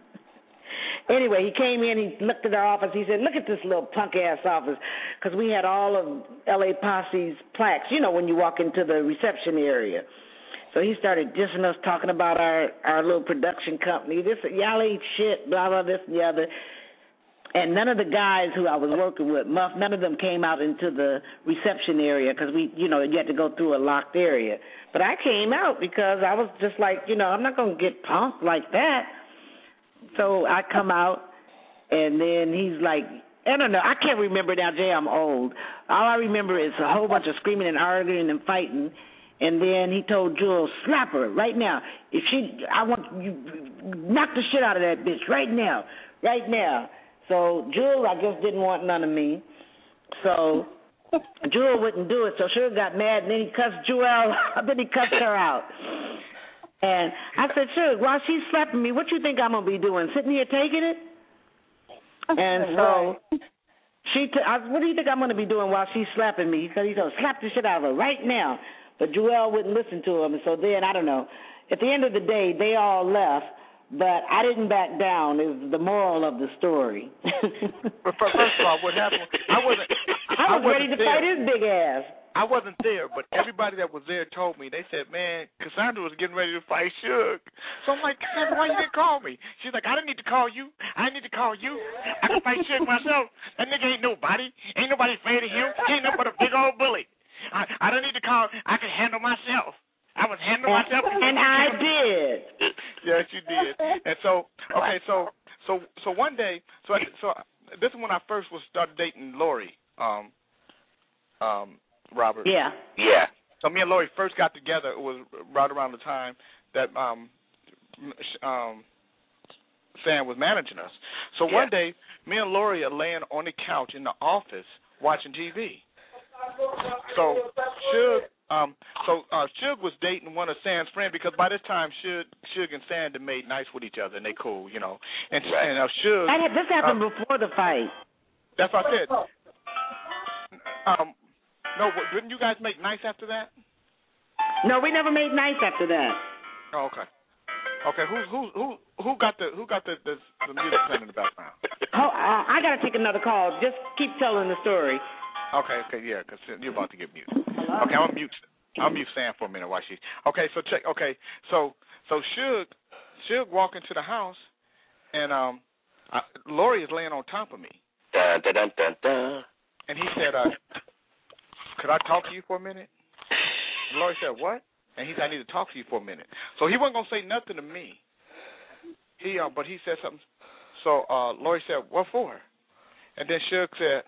Anyway, he came in, he looked at our office, he said, look at this little punk-ass office, because we had all of L A Posse's plaques, you know, when you walk into the reception area. So he started dissing us, talking about our, our little production company. This, y'all ain't shit, blah, blah, this and the other. And none of the guys who I was working with, Muff, none of them came out into the reception area because we, you know, you had to go through a locked area. But I came out because I was just like, you know, I'm not going to get punked like that. So I come out, and then he's like, I don't know, I can't remember now, Jay, I'm old. All I remember is a whole bunch of screaming and arguing and fighting. And then he told Jewel, slap her right now. If she, I want you, knock the shit out of that bitch right now, right now. So Jewel, I guess, didn't want none of me. So Jewel wouldn't do it. So Suge got mad, and then he cussed Jewel. Then he cussed her out. And I said, Suge, while she's slapping me, what you think I'm gonna be doing? Sitting here taking it? And so she, t- I, what do you think I'm gonna be doing while she's slapping me? Because he told, slap the shit out of her right now. But Jewel wouldn't listen to him. And so then I don't know. At the end of the day, they all left. but I didn't back down. Is the moral of the story. But first of all, what happened? I wasn't. I was I ready to there. fight his big ass. I wasn't there, but everybody that was there told me. They said, "Man, Cassandra was getting ready to fight Suge." So I'm like, "Cassandra, why you didn't call me?" She's like, "I didn't need to call you. I didn't need to call you. I can fight Suge myself. That nigga ain't nobody. Ain't nobody afraid of him. He ain't nothing but a big old bully. I, I don't need to call. I can handle myself. I was handling myself." And I did. Yes, you did. And so, okay, so so so one day, so I, so this is when I first was started dating Lori. Um, um. Robert. Yeah. Yeah. So me and Lori first got together. It was right around the time that um, um, Sam was managing us. So yeah. one day, me and Lori are laying on the couch in the office watching T V. So Suge, um, so uh, Suge was dating one of Sam's friends because by this time Suge, Suge and Sam had made nice with each other and they cool, you know. And right. and uh, Suge. I had, this happened uh, before the fight. That's what I said. Um. No, didn't you guys make nice after that? No, we never made nice after that. Oh, okay. Okay, who who who who got the who got the the, the music playing in the background? Oh, uh, I gotta take another call. Just keep telling the story. Okay, okay, yeah, because you're about to get mute. Okay, I'm mute. I'll mute Sam for a minute while she. Okay, so check. Okay, so so Suge Suge walk into the house, and um, I, Lori is laying on top of me. Dun, dun, dun, dun, dun. And he said, uh, "Could I talk to you for a minute?" Lori said, "What?" And he said, "I need to talk to you for a minute." So he wasn't gonna say nothing to me. He, uh, but he said something. So uh, Lori said, "What for?" And then Suge said,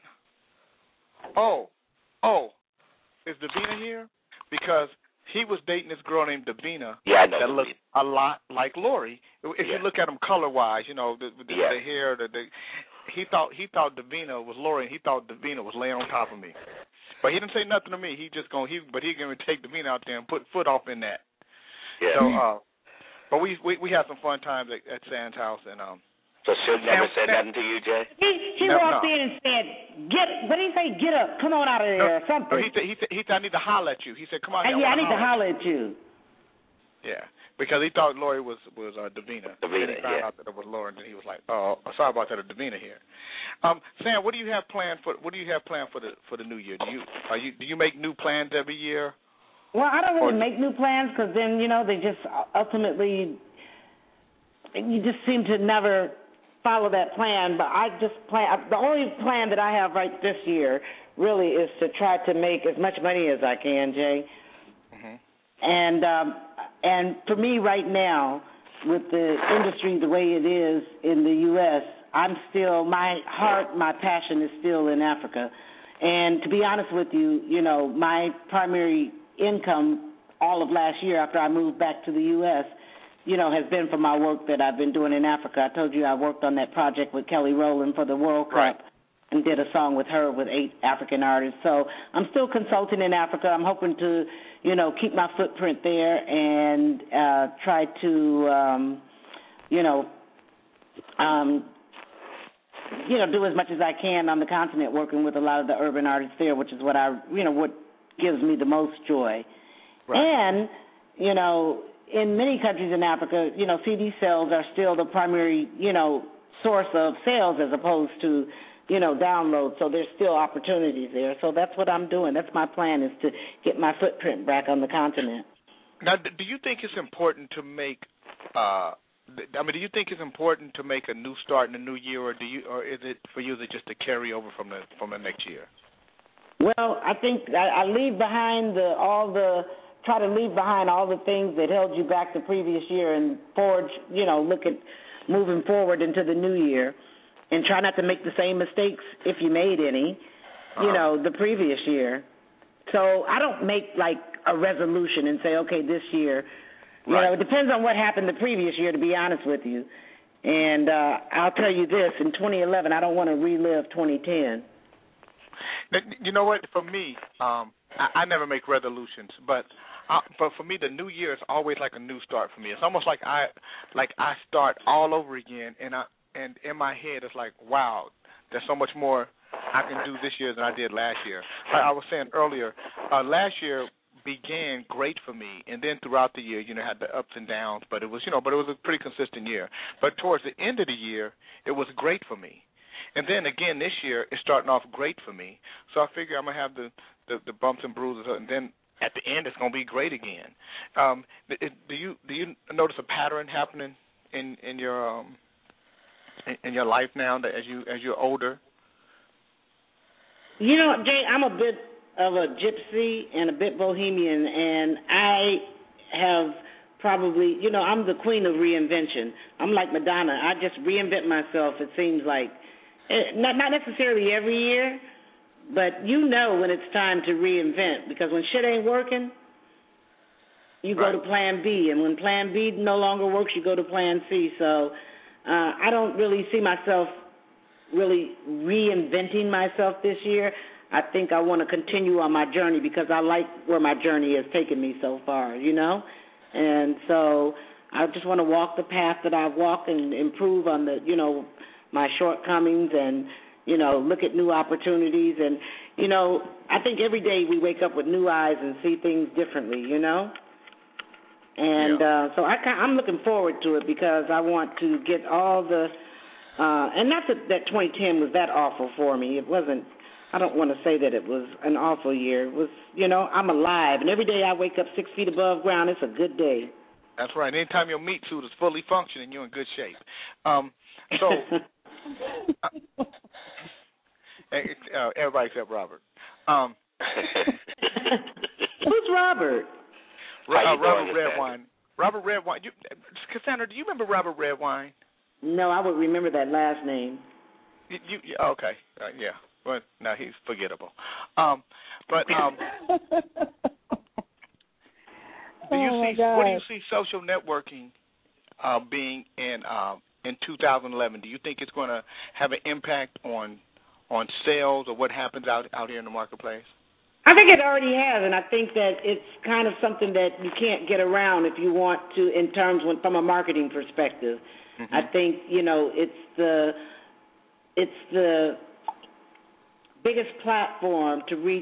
"Oh, oh, is Davina here?" Because he was dating this girl named Davina yeah, I know that looked a lot like Lori. If yeah. you look at them color-wise, you know, the, the, yeah. the hair, the, the he thought he thought Davina was Lori, and he thought Davina was laying on top of me. But he didn't say nothing to me. He just gonna he, but he gonna take Davina out there and put foot off in that. Yeah. So, uh, but we we we had some fun times at, at Sam's house, and um. So Suge never Sam, said Sam, nothing to you, Jay? He he no, walked no. in and said, "Get." What did he say? Get up. Come on out of there, no, or something. No, he said he said he said I need to holler at you. He said, "Come on." And here, yeah, I, I need to holler holler at you. Yeah, because he thought Lori was was uh, Davina. Davina, and he found yeah. out that it was Lori, and then he was like, "Oh, sorry about that, Davina here." Um, Sam, what do you have planned for? What do you have planned for the for the new year? Do you are you do you make new plans every year? Well, I don't really Or, make new plans because then you know they just ultimately you just seem to never follow that plan. But I just plan. The only plan that I have right this year really is to try to make as much money as I can, Jay. mm-hmm. And um, and for me right now, with the industry the way it is in the U S, I'm still, my heart, my passion is still in Africa. And to be honest with you, you know, my primary income all of last year after I moved back to the U S, you know, has been from my work that I've been doing in Africa. I told you I worked on that project with Kelly Rowland for the World Cup. Right. And did a song with her with eight African artists. So I'm still consulting in Africa. I'm hoping to, you know, keep my footprint there and uh, try to, um, you know, um, you know, do as much as I can on the continent, working with a lot of the urban artists there, which is what I, you know, what gives me the most joy. Right. And, you know, in many countries in Africa, you know, C D sales are still the primary, you know, source of sales as opposed to, you know, download. So there's still opportunities there. So that's what I'm doing. That's my plan, is to get my footprint back on the continent. Now, do you think it's important to make? Uh, I mean, do you think it's important to make a new start in the new year, or do you, or is it for you is it just to carry over from the from the next year? Well, I think I, I leave behind the all the try to leave behind all the things that held you back the previous year and forge, you know, look at moving forward into the new year. And try not to make the same mistakes, if you made any, you know, the previous year. So I don't make, like, a resolution and say, okay, this year. You right. know, it depends on what happened the previous year, to be honest with you. And uh, I'll tell you this, in twenty eleven, I don't want to relive twenty ten. You know what? For me, um, I, I never make resolutions, but I, but for me, the new year is always like a new start for me. It's almost like I like I start all over again, and I. And in my head, it's like, wow, there's so much more I can do this year than I did last year. Like I was saying earlier, uh, last year, began great for me, and then throughout the year, you know, had the ups and downs, but it was, you know, but it was a pretty consistent year. But towards the end of the year, it was great for me. And then again this year, it's starting off great for me. So I figure I'm gonna have the, the, the bumps and bruises, and then at the end, it's gonna be great again. Um, it, do you do you notice a pattern happening in in your um, in, in your life now that as you as you're older? You know, Jay, I'm a bit of a gypsy and a bit bohemian, and I have probably, you know, I'm the queen of reinvention. I'm like Madonna. I just reinvent myself, it seems like. Not not necessarily every year, but you know when it's time to reinvent, because when shit ain't working, you right. go to plan B, and when plan B no longer works, you go to plan C. So uh, I don't really see myself really reinventing myself this year. I think I want to continue on my journey because I like where my journey has taken me so far, you know? And so I just want to walk the path that I've walked and improve on the, you know, my shortcomings and, you know, look at new opportunities. And, you know, I think every day we wake up with new eyes and see things differently, you know? And yeah. uh, so I, I'm looking forward to it because I want to get all the, uh, and not that, that twenty ten was that awful for me. It wasn't, I don't want to say that it was an awful year. It was, you know, I'm alive. And every day I wake up six feet above ground, it's a good day. That's right. Anytime your meat suit is fully functioning, you're in good shape. Um, so, uh, uh, everybody except Robert. Um, Who's Robert? Uh, Robert Redwine. Robert Redwine. You, Cassandra, do you remember Robert Redwine? No, I would remember that last name. You, you okay? Uh, yeah. Well, no, he's forgettable. Um, but um, do you oh see what do you see social networking uh, being in uh, in two thousand eleven? Do you think it's going to have an impact on on sales or what happens out out here in the marketplace? I think it already has, and I think that it's kind of something that you can't get around if you want to, in terms when, from a marketing perspective. Mm-hmm. I think, you know, it's the it's the biggest platform to reach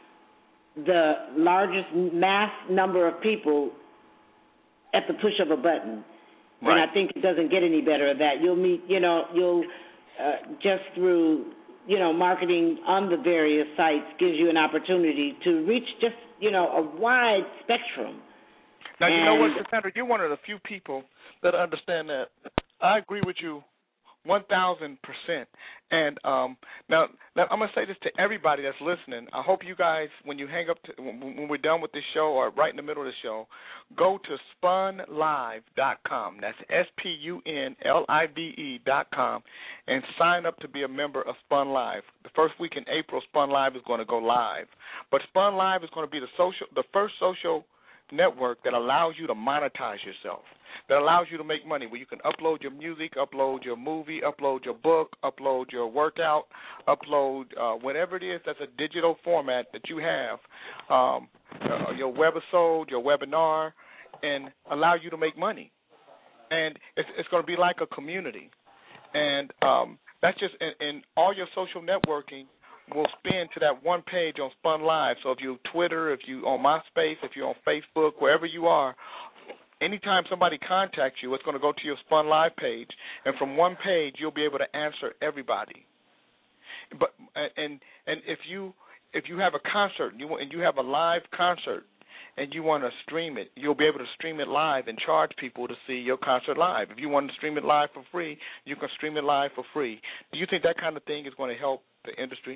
the largest mass number of people at the push of a button. Right. And I think it doesn't get any better at that. You'll meet, you know, you'll uh, just through, you know, marketing on the various sites gives you an opportunity to reach just, you know, a wide spectrum. Now, and you know what, Cassandra, you're one of the few people that understand that. I agree with you one thousand percent. And um, now, now I'm going to say this to everybody that's listening. I hope you guys, when you hang up, to, when, when we're done with this show or right in the middle of the show, go to spun live dot com. That's S P U N L I V E dot com and sign up to be a member of Spun Live. The first week in April, Spun Live is going to go live. But Spun Live is going to be the social, the first social network that allows you to monetize yourself, that allows you to make money, where you can upload your music, upload your movie, upload your book, upload your workout, upload uh, whatever it is that's a digital format that you have, um, uh, your webisode, your webinar, and allow you to make money. And it's, it's going to be like a community. And um, that's just, and, and all your social networking will spin to that one page on Spun Live. So if you Twitter, if you on MySpace, if you're on Facebook, wherever you are, anytime somebody contacts you, it's going to go to your Spun Live page, and from one page you'll be able to answer everybody. But and and if you if you have a concert and you and you have a live concert and you want to stream it, you'll be able to stream it live and charge people to see your concert live. If you want to stream it live for free, you can stream it live for free. Do you think that kind of thing is going to help the industry,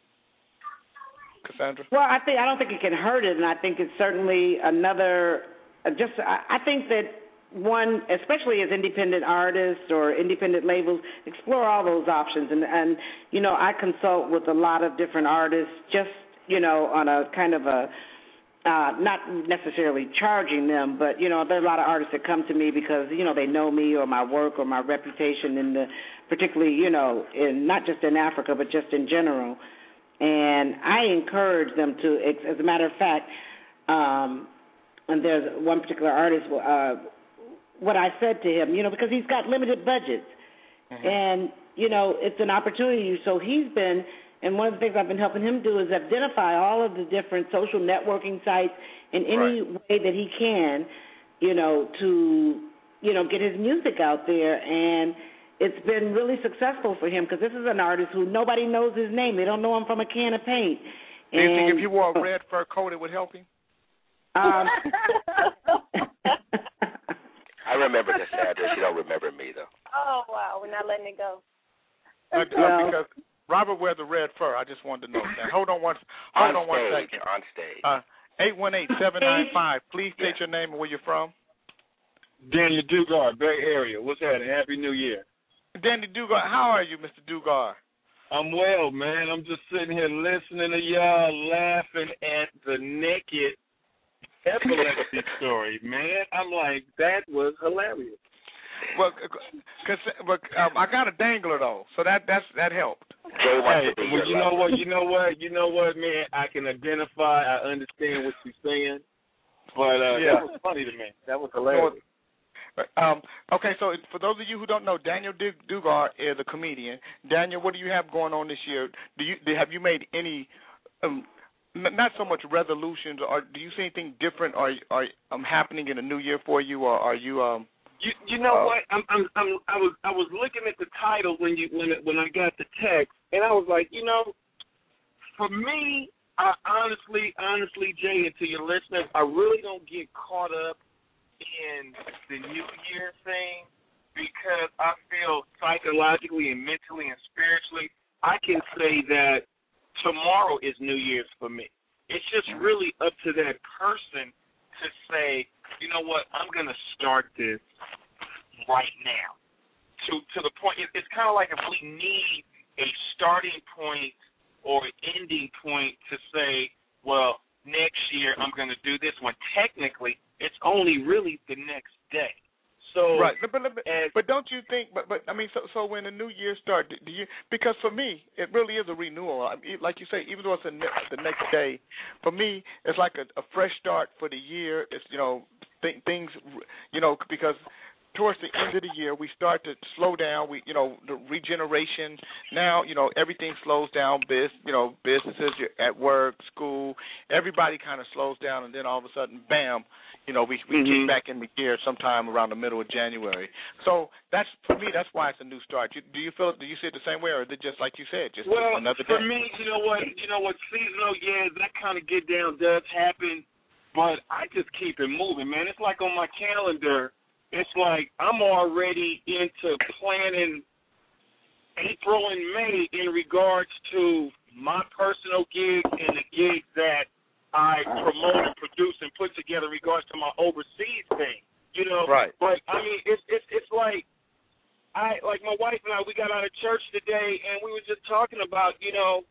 Cassandra? Well, I think I don't think it can hurt it, and I think it's certainly another. Just I, I think that one, especially as independent artists or independent labels, explore all those options. And and you know, I consult with a lot of different artists, just you know, on a kind of a. Uh, not necessarily charging them, but, you know, there are a lot of artists that come to me because, you know, they know me or my work or my reputation in the, particularly, you know, in not just in Africa, but just in general. And I encourage them to, as a matter of fact, um, and there's one particular artist, uh, what I said to him, you know, because he's got limited budgets. Mm-hmm. And, you know, it's an opportunity. So he's been And one of the things I've been helping him do is identify all of the different social networking sites in any right. way that he can, you know, to, you know, get his music out there. And it's been really successful for him because this is an artist who nobody knows his name. They don't know him from a can of paint. Do you and, think if he wore a red fur coat, it would help him? Um, I remember this address. You don't remember me, though. Oh, wow. We're not letting it go. Uh, well, because Robert wears the red fur. I just wanted to know that. Hold on one, hold on, on one stage, second. On stage. Uh, eight one eight, seven nine five. Please state your name and where you're from. Daniel Dugard, Bay Area. What's happening? Happy New Year. Danny Dugard, how are you, Mister Dugard? I'm well, man. I'm just sitting here listening to y'all laughing at the naked epilepsy story, man. I'm like, that was hilarious. Well, cause, but um, I got a dangler though, so that that's that helped. Jay wants Hey, to be well, your you know lover. what? You know what? You know what, man? I can identify. I understand what you're saying, but uh, Yeah. that was funny to me. That was hilarious. Um, okay, so for those of you who don't know, Daniel Dugard is a comedian. Daniel, what do you have going on this year? Do you do, have you made any, um, n- not so much resolutions, or do you see anything different, or are um, happening in the new year for you, or are you um? You you know uh, what? I'm I'm I'm I was I was looking at the title when you when it, when I got the text, and I was like, you know, for me, I honestly honestly, Jay, and to your listeners, I really don't get caught up in the New Year thing because I feel psychologically and mentally and spiritually, I can say that tomorrow is New Year's for me. It's just really up to that person to say, you know what, I'm going to start this right now. To to the point, it, it's kind of like if we need a starting point or an ending point to say, well, next year I'm going to do this one. Technically, it's only really the next day. So right, but but, but, as, but don't you think? But but I mean, so so when the new year starts, do you? Because for me, it really is a renewal. I mean, like you say, even though it's a ne- the next day, for me, it's like a, a fresh start for the year. It's you know th- things, you know, because towards the end of the year, we start to slow down. We, you know, the regeneration. Now, you know, everything slows down. Biz, you know, businesses you're at work, school, everybody kind of slows down, and then all of a sudden, bam, you know, we we mm-hmm. kick back in the gear sometime around the middle of January. So that's for me. That's why it's a new start. You, do you feel? Do you see it the same way, or is it just like you said, just well, another day? for me, you know what? You know what? Seasonal, yeah, that kind of get down does happen, but I just keep it moving, man. It's like on my calendar. It's like I'm already into planning April and May in regards to my personal gigs and the gigs that I promote and produce and put together in regards to my overseas thing. You know, right? But I mean, it's it's it's like I like my wife and I. We got out of church today, and we were just talking about you know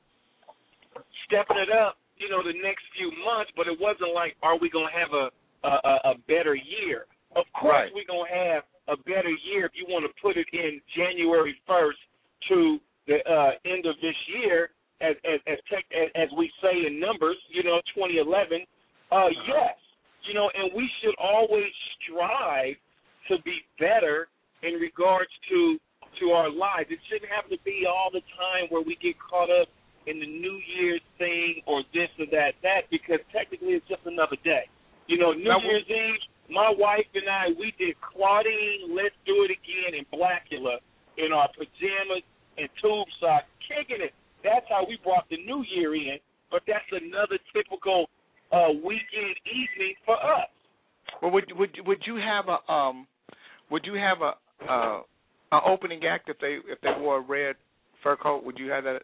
stepping it up. You know, the next few months, but it wasn't like, are we gonna have a a, a better year? Of course, right. we're going to have a better year if you want to put it in January first to the uh, end of this year, as as as, tech, as as we say in numbers, you know, twenty eleven. Uh, yes, you know, and we should always strive to be better in regards to to our lives. It shouldn't have to be all the time where we get caught up in the New Year's thing or this or that, that, because technically it's just another day. You know, New now, Year's Eve, my wife and I, we did Claudine, Let's Do It Again, and Blackula in our pajamas and tube socks, kicking it. That's how we brought the new year in, but that's another typical uh, weekend evening for us. Well, would would would you have a um, would you have a uh, an opening act if they if they wore a red fur coat? Would you have that?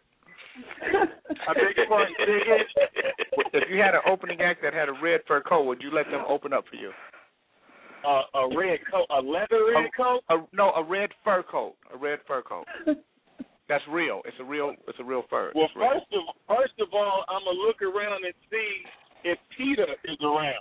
I beg your pardon. If you had an opening act that had a red fur coat, would you let them open up for you? Uh, a red coat, a leather red a, coat? A, no, a red fur coat. A red fur coat. That's real. It's a real. It's a real fur. Well, it's real. first of first of all, I'm gonna look around and see if Peter is around.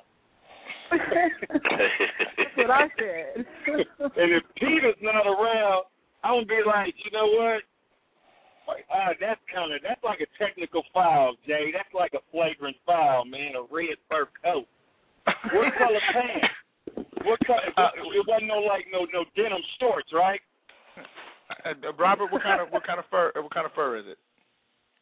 That's what I said. And if Peter's not around, I'm gonna be like, you know what? Uh, that's kind of that's like a technical foul, Jay. That's like a flagrant foul, man. A red fur coat. What color pants? What color? Uh, it wasn't no like no no denim shorts, right? Uh, Robert, what kind of what kind of fur? What kind of fur is it?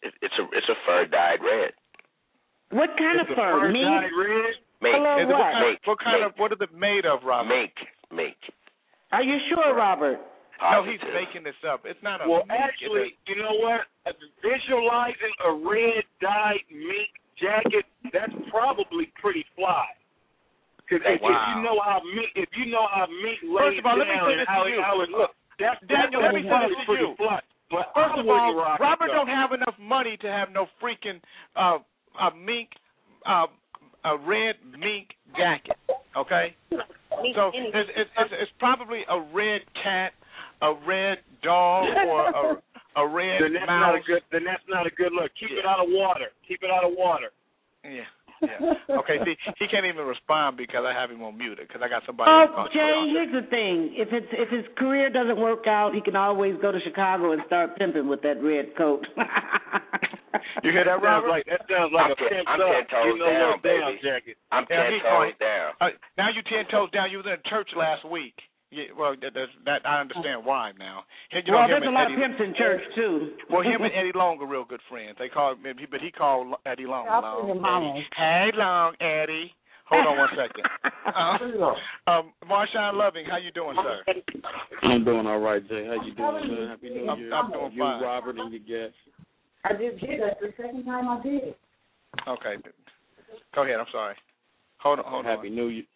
It, it's a it's a fur dyed red. What kind it's of fur? fur Mink? dyed red? Mink. Hello, Is it- what? what kind, Mink. what kind Mink. of what is it made of, Robert? Mink. Mink. Are you sure, Robert? No, he's Positive. making this up. It's not a Well, mink. actually, you know what? Visualizing a red dyed mink jacket, that's probably pretty fly. Because if, Wow. if you know how mink, if you know how mink lays First of all, let me down say and this how to it, you. how it looks, that, Daniel, that, let me say that's this to pretty you. fly. But First I of wouldn't all, rock it, Robert though. don't have enough money to have no freaking uh, a mink, uh, a red mink jacket. Okay, so it's, it's, it's, it's probably a red cat, a red dog, or a, a red then that's mouse. not a good. Then that's not a good look. Keep it out of water. Keep it out of water. Yeah. Yeah. Okay. See, he can't even respond because I have him on mute because I got somebody. Oh, else Jay, on. here's the thing. If it's if his career doesn't work out, he can always go to Chicago and start pimping with that red coat. You hear that, That sounds Robert? like that sounds like I'm a ten- pimp I'm up. ten toes You know, down, little down baby. jacket. I'm Yeah, ten he's toes going- down. Uh, now you ten toes down. You was in church last week. Yeah, well, that, that's, that I understand why now. You know, well, him there's a and lot Eddie, of pimps in church too. Well, him and Eddie Long are real good friends. They call, but he called Eddie Long. I'll Long. put him on. Eddie. Hey, Long, Eddie. Hold on one second. Uh, um, Marshawn Loving, how you doing, sir? I'm doing all right, Jay. How you doing, man? Happy New I'm, Year. I'm doing you, fine. Robert, and your guest. I just did that the second time I did it. Okay. Go ahead. I'm sorry. Hold on. Hold Happy on. New Year.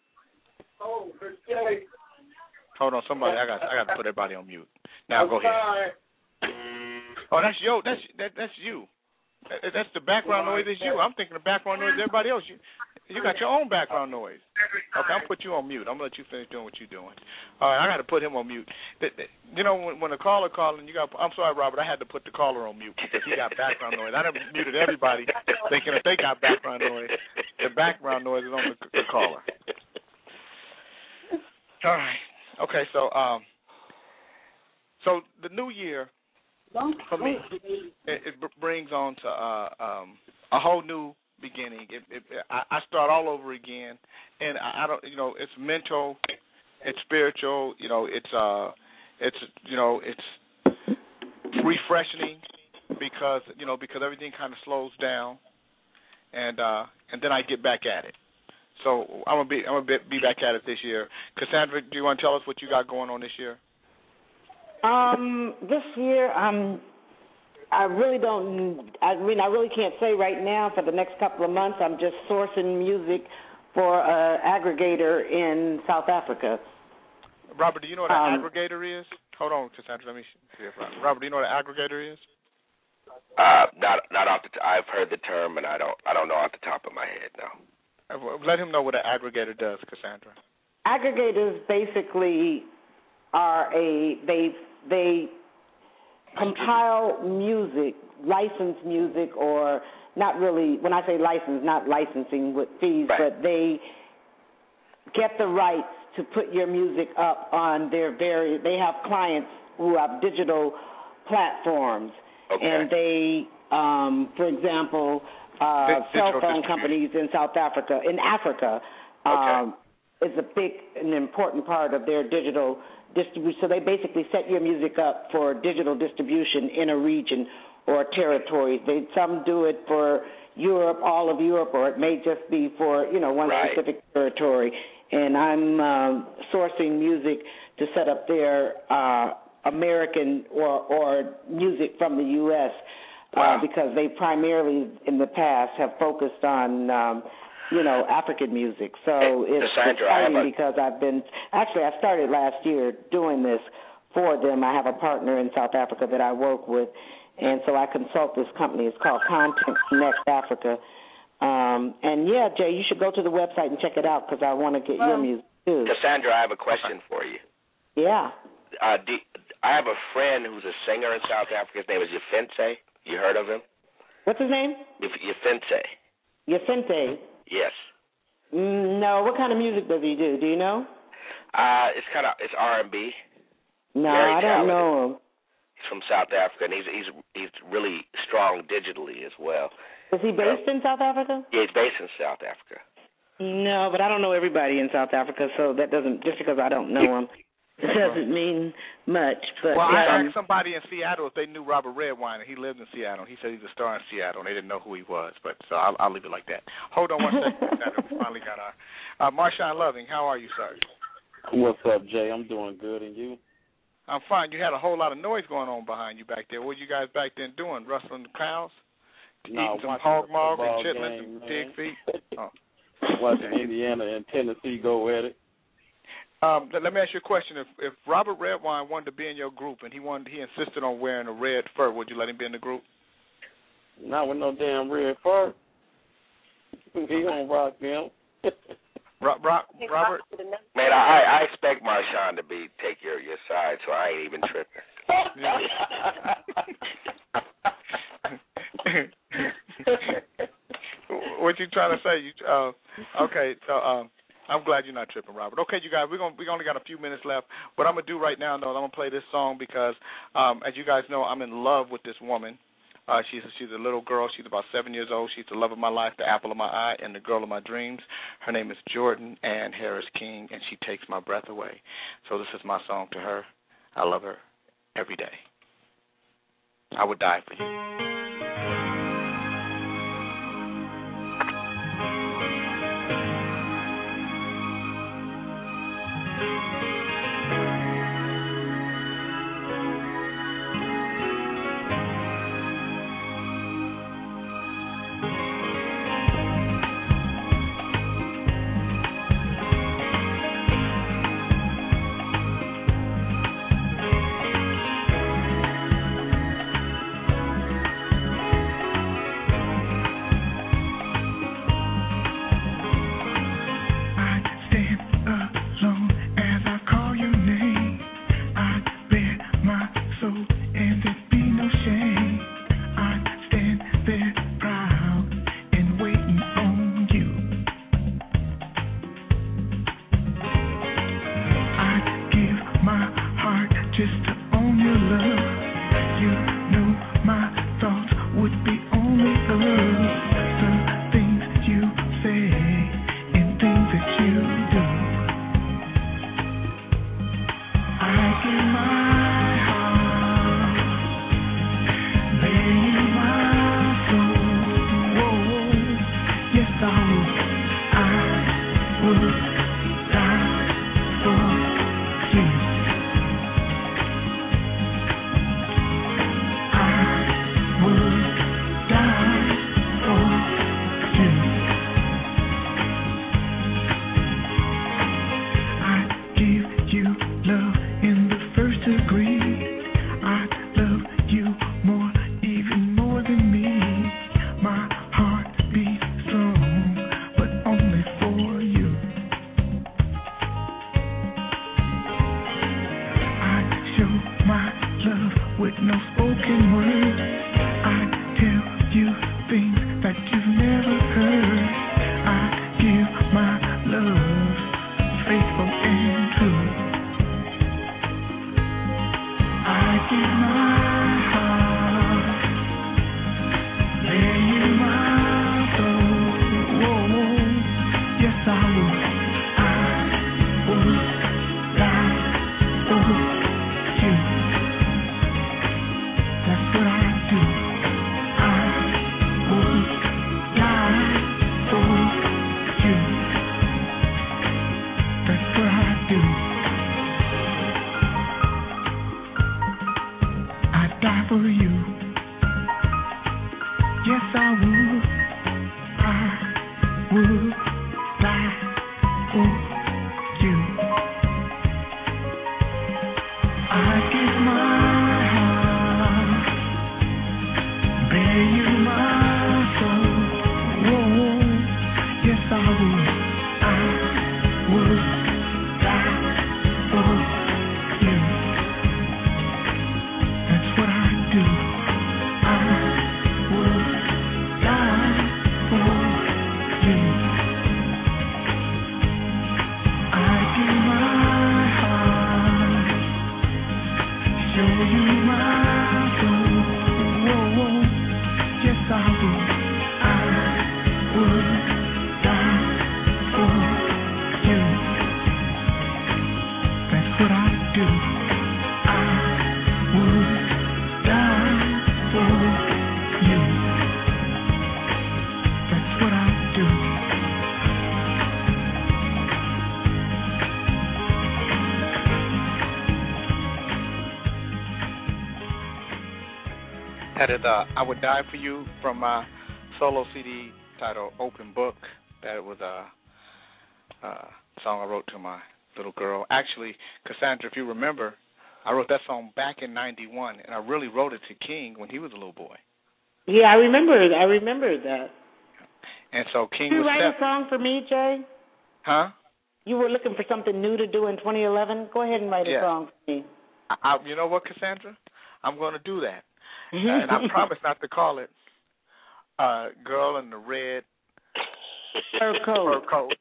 Hold on. Somebody. I got. I got to put everybody on mute. Now go ahead. Oh, that's yo. That's that. That's you. That, that's the background noise. Is you. I'm thinking the background noise is everybody else. You. You got your own background noise. Okay, I'll put you on mute. I'm gonna let you finish doing what you're doing. All right, I got to put him on mute. You know, when, when a caller calling, you got. I'm sorry, Robert. I had to put the caller on mute because he got background noise. I done muted everybody, thinking if they got background noise, the background noise is on the, the caller. All right. Okay. So, um, so the new year for me, it, it brings on to uh, um, a whole new beginning. It, it, I, I start all over again, and I, I don't, you know, it's mental, it's spiritual, you know, it's uh, it's you know, it's refreshing because you know because everything kind of slows down, and uh, and then I get back at it. So I'm gonna be I'm gonna be, be back at it this year. Cassandra, do you want to tell us what you got going on this year? Um, this year, um, I really don't. I mean, I really can't say right now. For the next couple of months, I'm just sourcing music for an aggregator in South Africa. Robert, do you know what an Um, aggregator is? Hold on, Cassandra. Let me see if Robert. Robert, do you know what an aggregator is? Uh, not not off the. T- I've heard the term, and I don't I don't know off the top of my head. No. Uh, Let him know what an aggregator does, Cassandra. Aggregators basically are a they they compile music, licensed music, or not really. When I say license, not licensing with fees, Right. but they get the rights to put your music up on their very. They have clients who have digital platforms, Okay. and they, um, for example, uh, Digital cell phone distribution. companies in South Africa, in Africa. Um, is a big and important part of their digital distribution. So they basically set your music up for digital distribution in a region or territory. They some do it for Europe, all of Europe, or it may just be for you know one Right. specific territory. And I'm um, sourcing music to set up their uh, American or or music from the U S Uh, Wow. because they primarily in the past have focused on um, you know, African music. So Hey, it's Cassandra, I have exciting a- because I've been, actually I started last year doing this for them. I have a partner in South Africa that I work with, and so I consult this company. It's called Content Connect Africa. Um, and yeah, Jay, you should go to the website and check it out because I want to get your music too. Cassandra, I have a question for you. Yeah. Uh, do, I have a friend who's a singer in South Africa. His name is Yefense. You heard of him? What's his name? Yef- Yefense. Yefente. Yes. Mm, no, what kind of music does he do? Do you know? Uh, it's kind of it's R and B. No, Very I don't talented. know him. He's from South Africa, and he's he's he's really strong digitally as well. Is he based in South Africa? Yeah, he's based in South Africa. No, but I don't know everybody in South Africa, so that doesn't, just because I don't know him. It doesn't mean much, but well, I um, asked somebody in Seattle if they knew Robert Redwine, and he lived in Seattle. He said he's a star in Seattle, and they didn't know who he was. But so I'll, I'll leave it like that. Hold on one second. We finally got our uh, Marshawn Loving. How are you, sir? What's up, Jay? I'm doing good, and you? I'm fine. You had a whole lot of noise going on behind you back there. What were you guys back then doing? Rustling the crowds? No, Eating some watching hog the maws and football chitlins game, and man. pig feet? Oh. Watching Indiana and Tennessee go at it. Um, let me ask you a question. If if Robert Redwine wanted to be in your group and he wanted he insisted on wearing a red fur, would you let him be in the group? Not with no damn red fur. He don't rock them. Rock, rock, Robert? Man, I I expect Marshawn to be take your your side, so I ain't even tripping. What you trying to say? You uh, okay? So um. I'm glad you're not tripping, Robert. Okay, you guys, we're gonna we only got a few minutes left. What I'm gonna do right now, though, is I'm gonna play this song because, um, as you guys know, I'm in love with this woman. Uh, she's a, she's a little girl. She's about seven years old. She's the love of my life, the apple of my eye, and the girl of my dreams. Her name is Jordan Ann Harris King, and she takes my breath away. So this is my song to her. I love her every day. I would die for you. Show That is uh, I Would Die For You from my solo C D titled Open Book. That was a, a song I wrote to my little girl. Actually, Cassandra, if you remember, I wrote that song back in ninety-one, and I really wrote it to King when he was a little boy. Yeah, I remember I remember that. And so King Did you was write step- a song for me, Jay? Huh? You were looking for something new to do in twenty eleven? Go ahead and write Yeah. a song for me. I, I, you know what, Cassandra? I'm going to do that. uh, and I promise not to call it uh, Girl in the Red Fur Coat. Fur coat.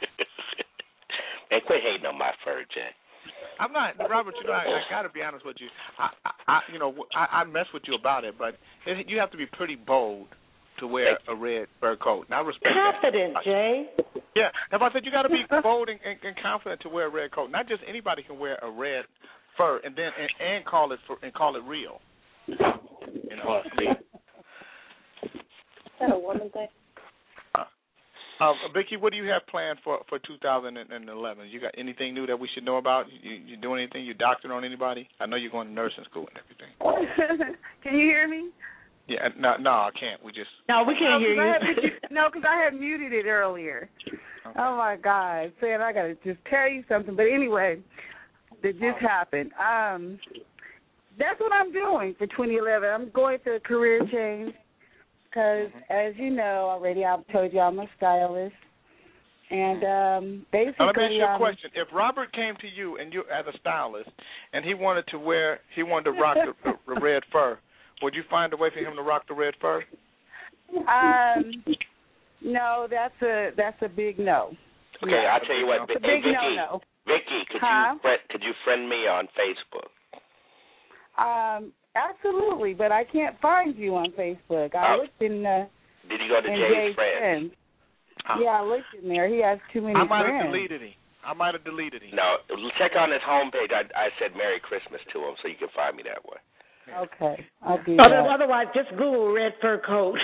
Man, quit hating on my fur, Jay. I'm not, Robert. You know, I, I got to be honest with you. I, I, I you know, I, I mess with you about it, but it, you have to be pretty bold to wear a red fur coat. And I respect confident, that. Jay. Yeah, if I said you got to be bold and, and, and confident to wear a red coat. Not just anybody can wear a red fur and then and, and call it for, and call it real. You know. Is that a woman thing? Uh, Vicki, what do you have planned for, for two thousand eleven? You got anything new that we should know about? You you doing anything? You doctoring on anybody? I know you're going to nursing school and everything. Can you hear me? Yeah, no, no, I can't. We just no, we can't no, hear you. I had, no, because I had muted it earlier. Okay. Oh my God, Sam, I gotta just tell you something. But anyway, that just happened. Um, that's what I'm doing for twenty eleven. I'm going through a career change. Because, as you know already, I've told you I'm a stylist. And um, basically... Now, let me ask you a um, question. If Robert came to you and you as a stylist, and he wanted to wear, he wanted to rock the, the red fur, would you find a way for him to rock the red fur? Um, no, that's a that's a big no. Okay, yeah, I'll tell you what. It's a Hey, big Vicki, no-no. Vicki, could huh? you friend, could you friend me on Facebook? Um, absolutely, but I can't find you on Facebook. I Oh. looked in. Uh, Did you go to in Jay's Jay's friends? friends. Oh. Yeah, I looked in there. He has too many I might friends. have deleted him. I might have deleted him. No, check on his homepage. I, I said Merry Christmas to him, so you can find me that way. Okay, I'll do Other, that. otherwise, just Google red fur coat.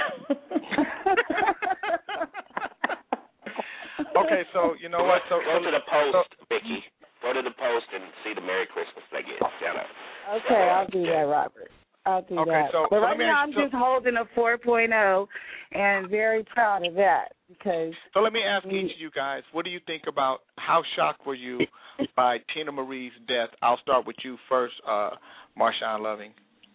Okay, so you know what? So go to the post, so, Vicki. Go to the post and see the Merry Christmas I get. Shout out. Okay, I'll do that, Robert. I'll do Okay, that. so- but so right let me now, ask I'm you- just holding a four point oh and very proud of that because. So let me ask each of you guys, what do you think about, how shocked were you by Tina Marie's death? I'll start with you first, uh, Marshawn Loving.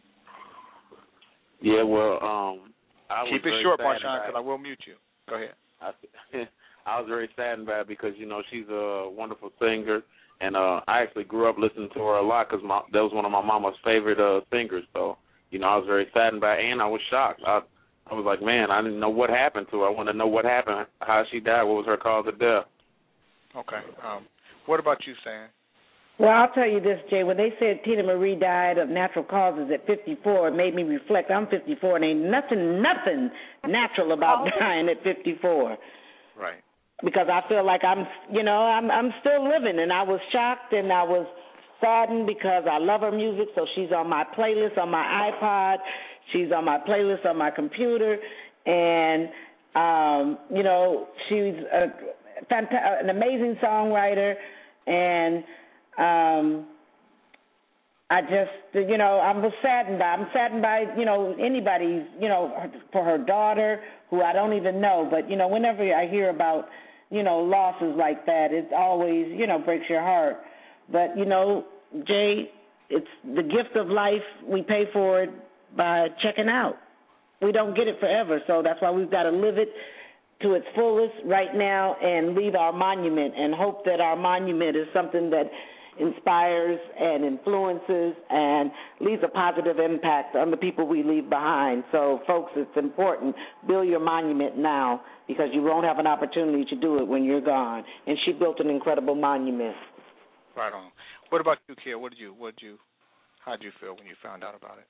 Yeah, well, um, I was Keep it very short, saddened Marshawn, by because I will mute you. Go ahead. I, I was very saddened by it because, you know, she's a wonderful singer, and uh, I actually grew up listening to her a lot because that was one of my mama's favorite uh, singers. So, you know, I was very saddened by it, and I was shocked. I, I was like, man, I didn't know what happened to her. I want to know what happened, how she died, what was her cause of death. Okay. Um, what about you, Sam? Well, I'll tell you this, Jay. When they said Tina Marie died of natural causes at fifty-four, it made me reflect. I'm fifty-four, and ain't nothing, nothing natural about dying at fifty-four. Right. Because I feel like I'm, you know, I'm, I'm still living, and I was shocked and I was saddened because I love her music. So she's on my playlist on my iPod. She's on my playlist on my computer, and um, you know, she's a fanta- an amazing songwriter, and um, I just, you know, I'm saddened by, I'm saddened by, you know, anybody's, you know, for her daughter, who I don't even know, but, you know, whenever I hear about, you know, losses like that, it always, you know, breaks your heart. But, you know, Jay, it's the gift of life. We pay for it by checking out. We don't get it forever, so that's why we've got to live it to its fullest right now and leave our monument and hope that our monument is something that inspires and influences and leaves a positive impact on the people we leave behind. So, folks, it's important. Build your monument now because you won't have an opportunity to do it when you're gone. And she built an incredible monument. Right on. What about you, Kia? What did you, what did you, how did you feel when you found out about it?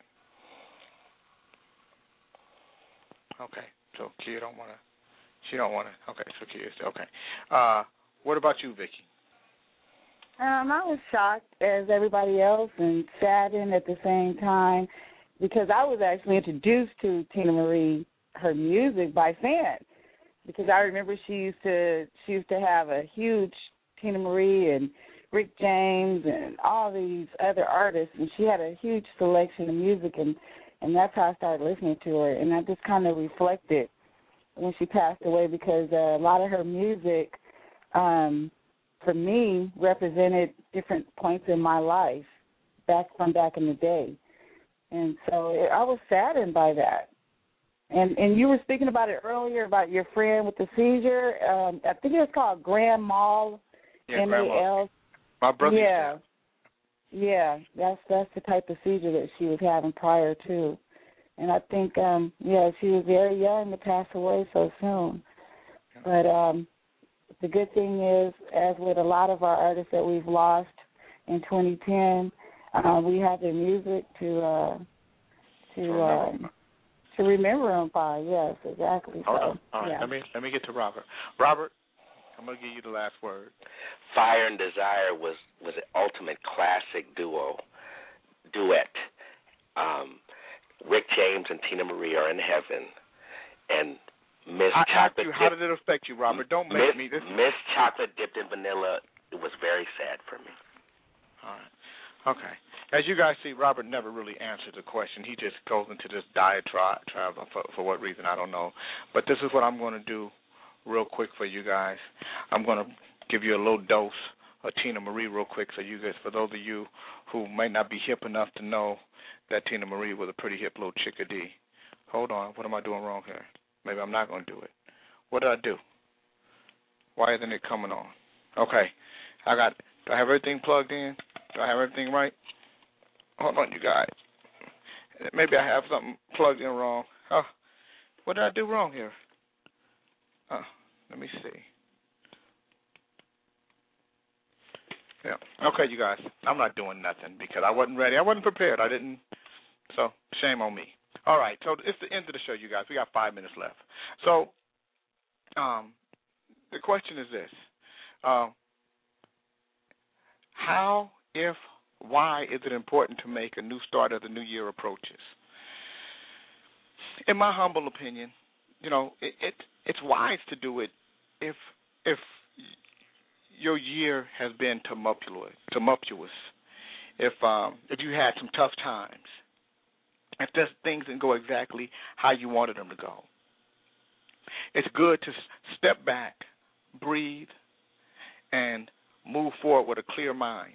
Okay, so Kia don't want to, she don't want to, okay, so Kia, okay. Uh, what about you, Vicki? Um, I was shocked as everybody else and saddened at the same time because I was actually introduced to Tina Marie, her music, by fans. Because I remember she used to she used to have a huge Tina Marie and Rick James and all these other artists, and she had a huge selection of music. And and that's how I started listening to her. And I just kind of reflected when she passed away because uh, a lot of her music, um, for me, represented different points in my life back from back in the day. And so it, I was saddened by that. And and you were speaking about it earlier about your friend with the seizure. Um, I think it was called Grand Mal, yeah, M A L. My brother. Yeah, yeah. That's that's the type of seizure that she was having prior to. And I think, um, yeah, she was very young to pass away so soon. But um, the good thing is, as with a lot of our artists that we've lost in twenty ten, uh, we have their music to uh, to uh, to remember them by. Yes, exactly. Hold so, on. All right. Yeah. Let me let me get to Robert. Robert, I'm gonna give you the last word. Fire and Desire was was an ultimate classic duo duet. Um, Rick James and Tina Marie are in heaven, and Miss I Chocolate. You, how did it affect you, Robert? Don't make Miss, me. This Miss Chocolate dipped in vanilla. It was very sad for me. All right. Okay. As you guys see, Robert never really answered the question. He just goes into this diatribe for, for what reason, I don't know. But this is what I'm going to do real quick for you guys. I'm going to give you a little dose of Tina Marie real quick so you guys, for those of you who might not be hip enough to know that Tina Marie was a pretty hip little chickadee. Hold on. What am I doing wrong here? Maybe I'm not going to do it. What did I do? Why isn't it coming on? Okay. I got, do I have everything plugged in? Do I have everything right? Hold on, you guys. Maybe I have something plugged in wrong. Oh, what did I do wrong here? Oh, let me see. Yeah. Okay, you guys. I'm not doing nothing because I wasn't ready. I wasn't prepared. I didn't. So shame on me. All right. So it's the end of the show, you guys. We got five minutes left. So um, the question is this. Um, how, if, why is it important to make a new start as the new year approaches? In my humble opinion, you know, it, it it's wise to do it if if your year has been tumultuous, tumultuous. If um, if you had some tough times, if there's things didn't go exactly how you wanted them to go, it's good to step back, breathe, and move forward with a clear mind.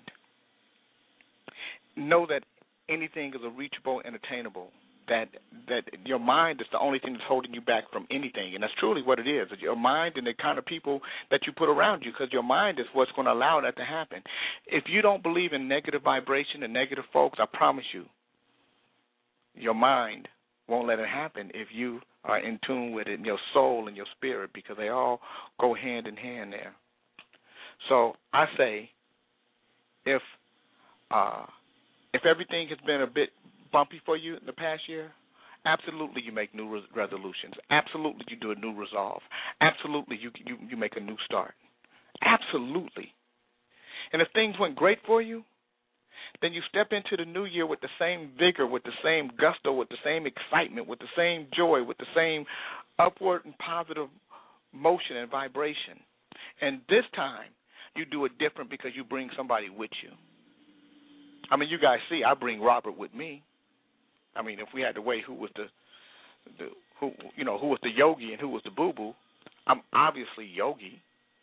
Know that anything is reachable and attainable, that that your mind is the only thing that's holding you back from anything, and that's truly what it is. Your mind and the kind of people that you put around you, because your mind is what's going to allow that to happen. If you don't believe in negative vibration and negative folks, I promise you, your mind won't let it happen if you are in tune with it, in your soul and your spirit, because they all go hand in hand there. So I say, if uh, if everything has been a bit bumpy for you in the past year, absolutely you make new res- resolutions. Absolutely you do a new resolve. Absolutely you, you you make a new start. Absolutely. And if things went great for you, then you step into the new year with the same vigor, with the same gusto, with the same excitement, with the same joy, with the same upward and positive motion and vibration. And this time you do it different because you bring somebody with you. I mean, you guys see, I bring Robert with me. I mean, if we had to weigh who was the, the who you know, who was the yogi and who was the boo-boo, I'm obviously Yogi.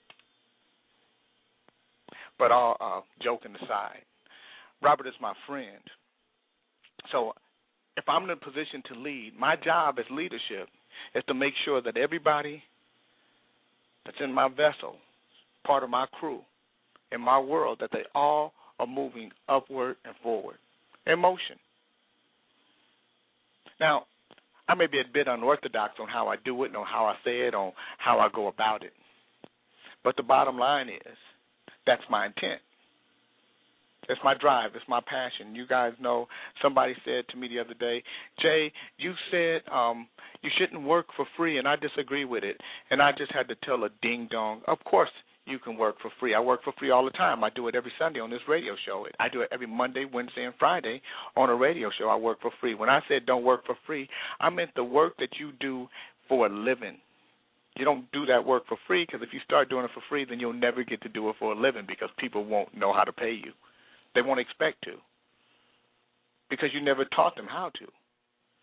But all uh, joking aside, Robert is my friend. So if I'm in a position to lead, my job as leadership is to make sure that everybody that's in my vessel, part of my crew, in my world, that they all are moving upward and forward in motion. Now, I may be a bit unorthodox on how I do it and on how I say it, on how I go about it. But the bottom line is, that's my intent. It's my drive. It's my passion. You guys know, somebody said to me the other day, Jay, you said um, you shouldn't work for free, and I disagree with it. And I just had to tell a ding-dong, of course you can work for free. I work for free all the time. I do it every Sunday on this radio show. I do it every Monday, Wednesday, and Friday on a radio show. I work for free. When I said don't work for free, I meant the work that you do for a living. You don't do that work for free, because if you start doing it for free, then you'll never get to do it for a living, because people won't know how to pay you. They won't expect to, because you never taught them how to.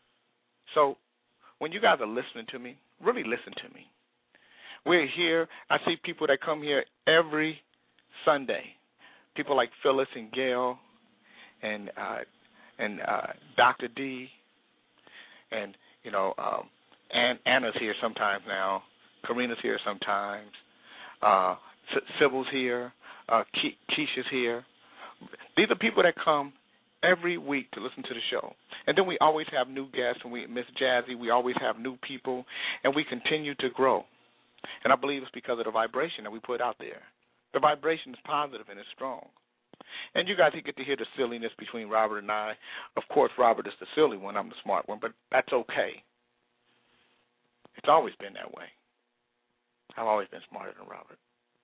So when you guys are listening to me, really listen to me. We're here. I see people that come here every Sunday. People like Phyllis and Gail and uh, and uh, Doctor D, and you know, um, Ann, Anna's here sometimes now. Karina's here sometimes. Uh, Sybil's here. Uh, Ke- Keisha's here. These are people that come every week to listen to the show. And then we always have new guests, and we Miss Jazzy, we always have new people, and we continue to grow. And I believe it's because of the vibration that we put out there. The vibration is positive and it's strong. And you guys get to hear the silliness between Robert and I. Of course, Robert is the silly one, I'm the smart one, but that's okay. It's always been that way. I've always been smarter than Robert.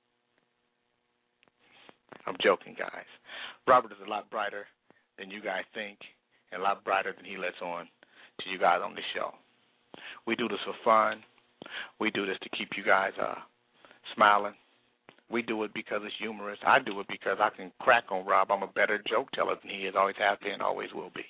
I'm joking, guys. Robert is a lot brighter than you guys think, and a lot brighter than he lets on to you guys on the show. We do this for fun. We do this to keep you guys uh, smiling. We do it because it's humorous. I do it because I can crack on Rob. I'm a better joke teller than he is, always has been, always will be.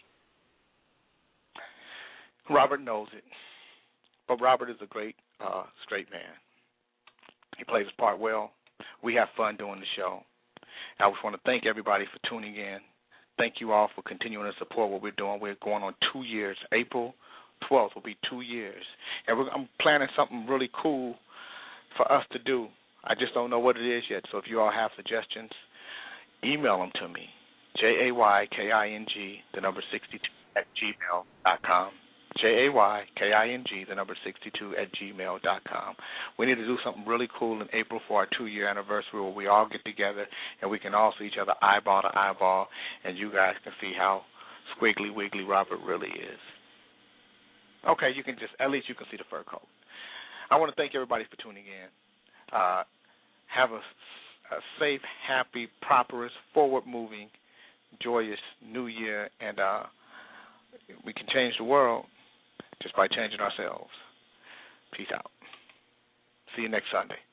Robert knows it. But Robert is a great uh, straight man. He plays his part well. We have fun doing the show. I just want to thank everybody for tuning in. Thank you all for continuing to support what we're doing. We're going on two years. April twelfth will be two years. And we're, I'm planning something really cool for us to do. I just don't know what it is yet. So if you all have suggestions, email them to me, J A Y K I N G, the number sixty-two at gmail dot com. J A Y K I N G, the number sixty-two at gmail dot com. We need to do something really cool in April for our two-year anniversary where we all get together and we can all see each other eyeball to eyeball, and you guys can see how squiggly wiggly Robert really is. Okay, you can just, at least you can see the fur coat. I want to thank everybody for tuning in. Uh, have a, a safe, happy, prosperous, forward-moving, joyous new year, and uh, we can change the world just by changing ourselves. Peace out. See you next Sunday.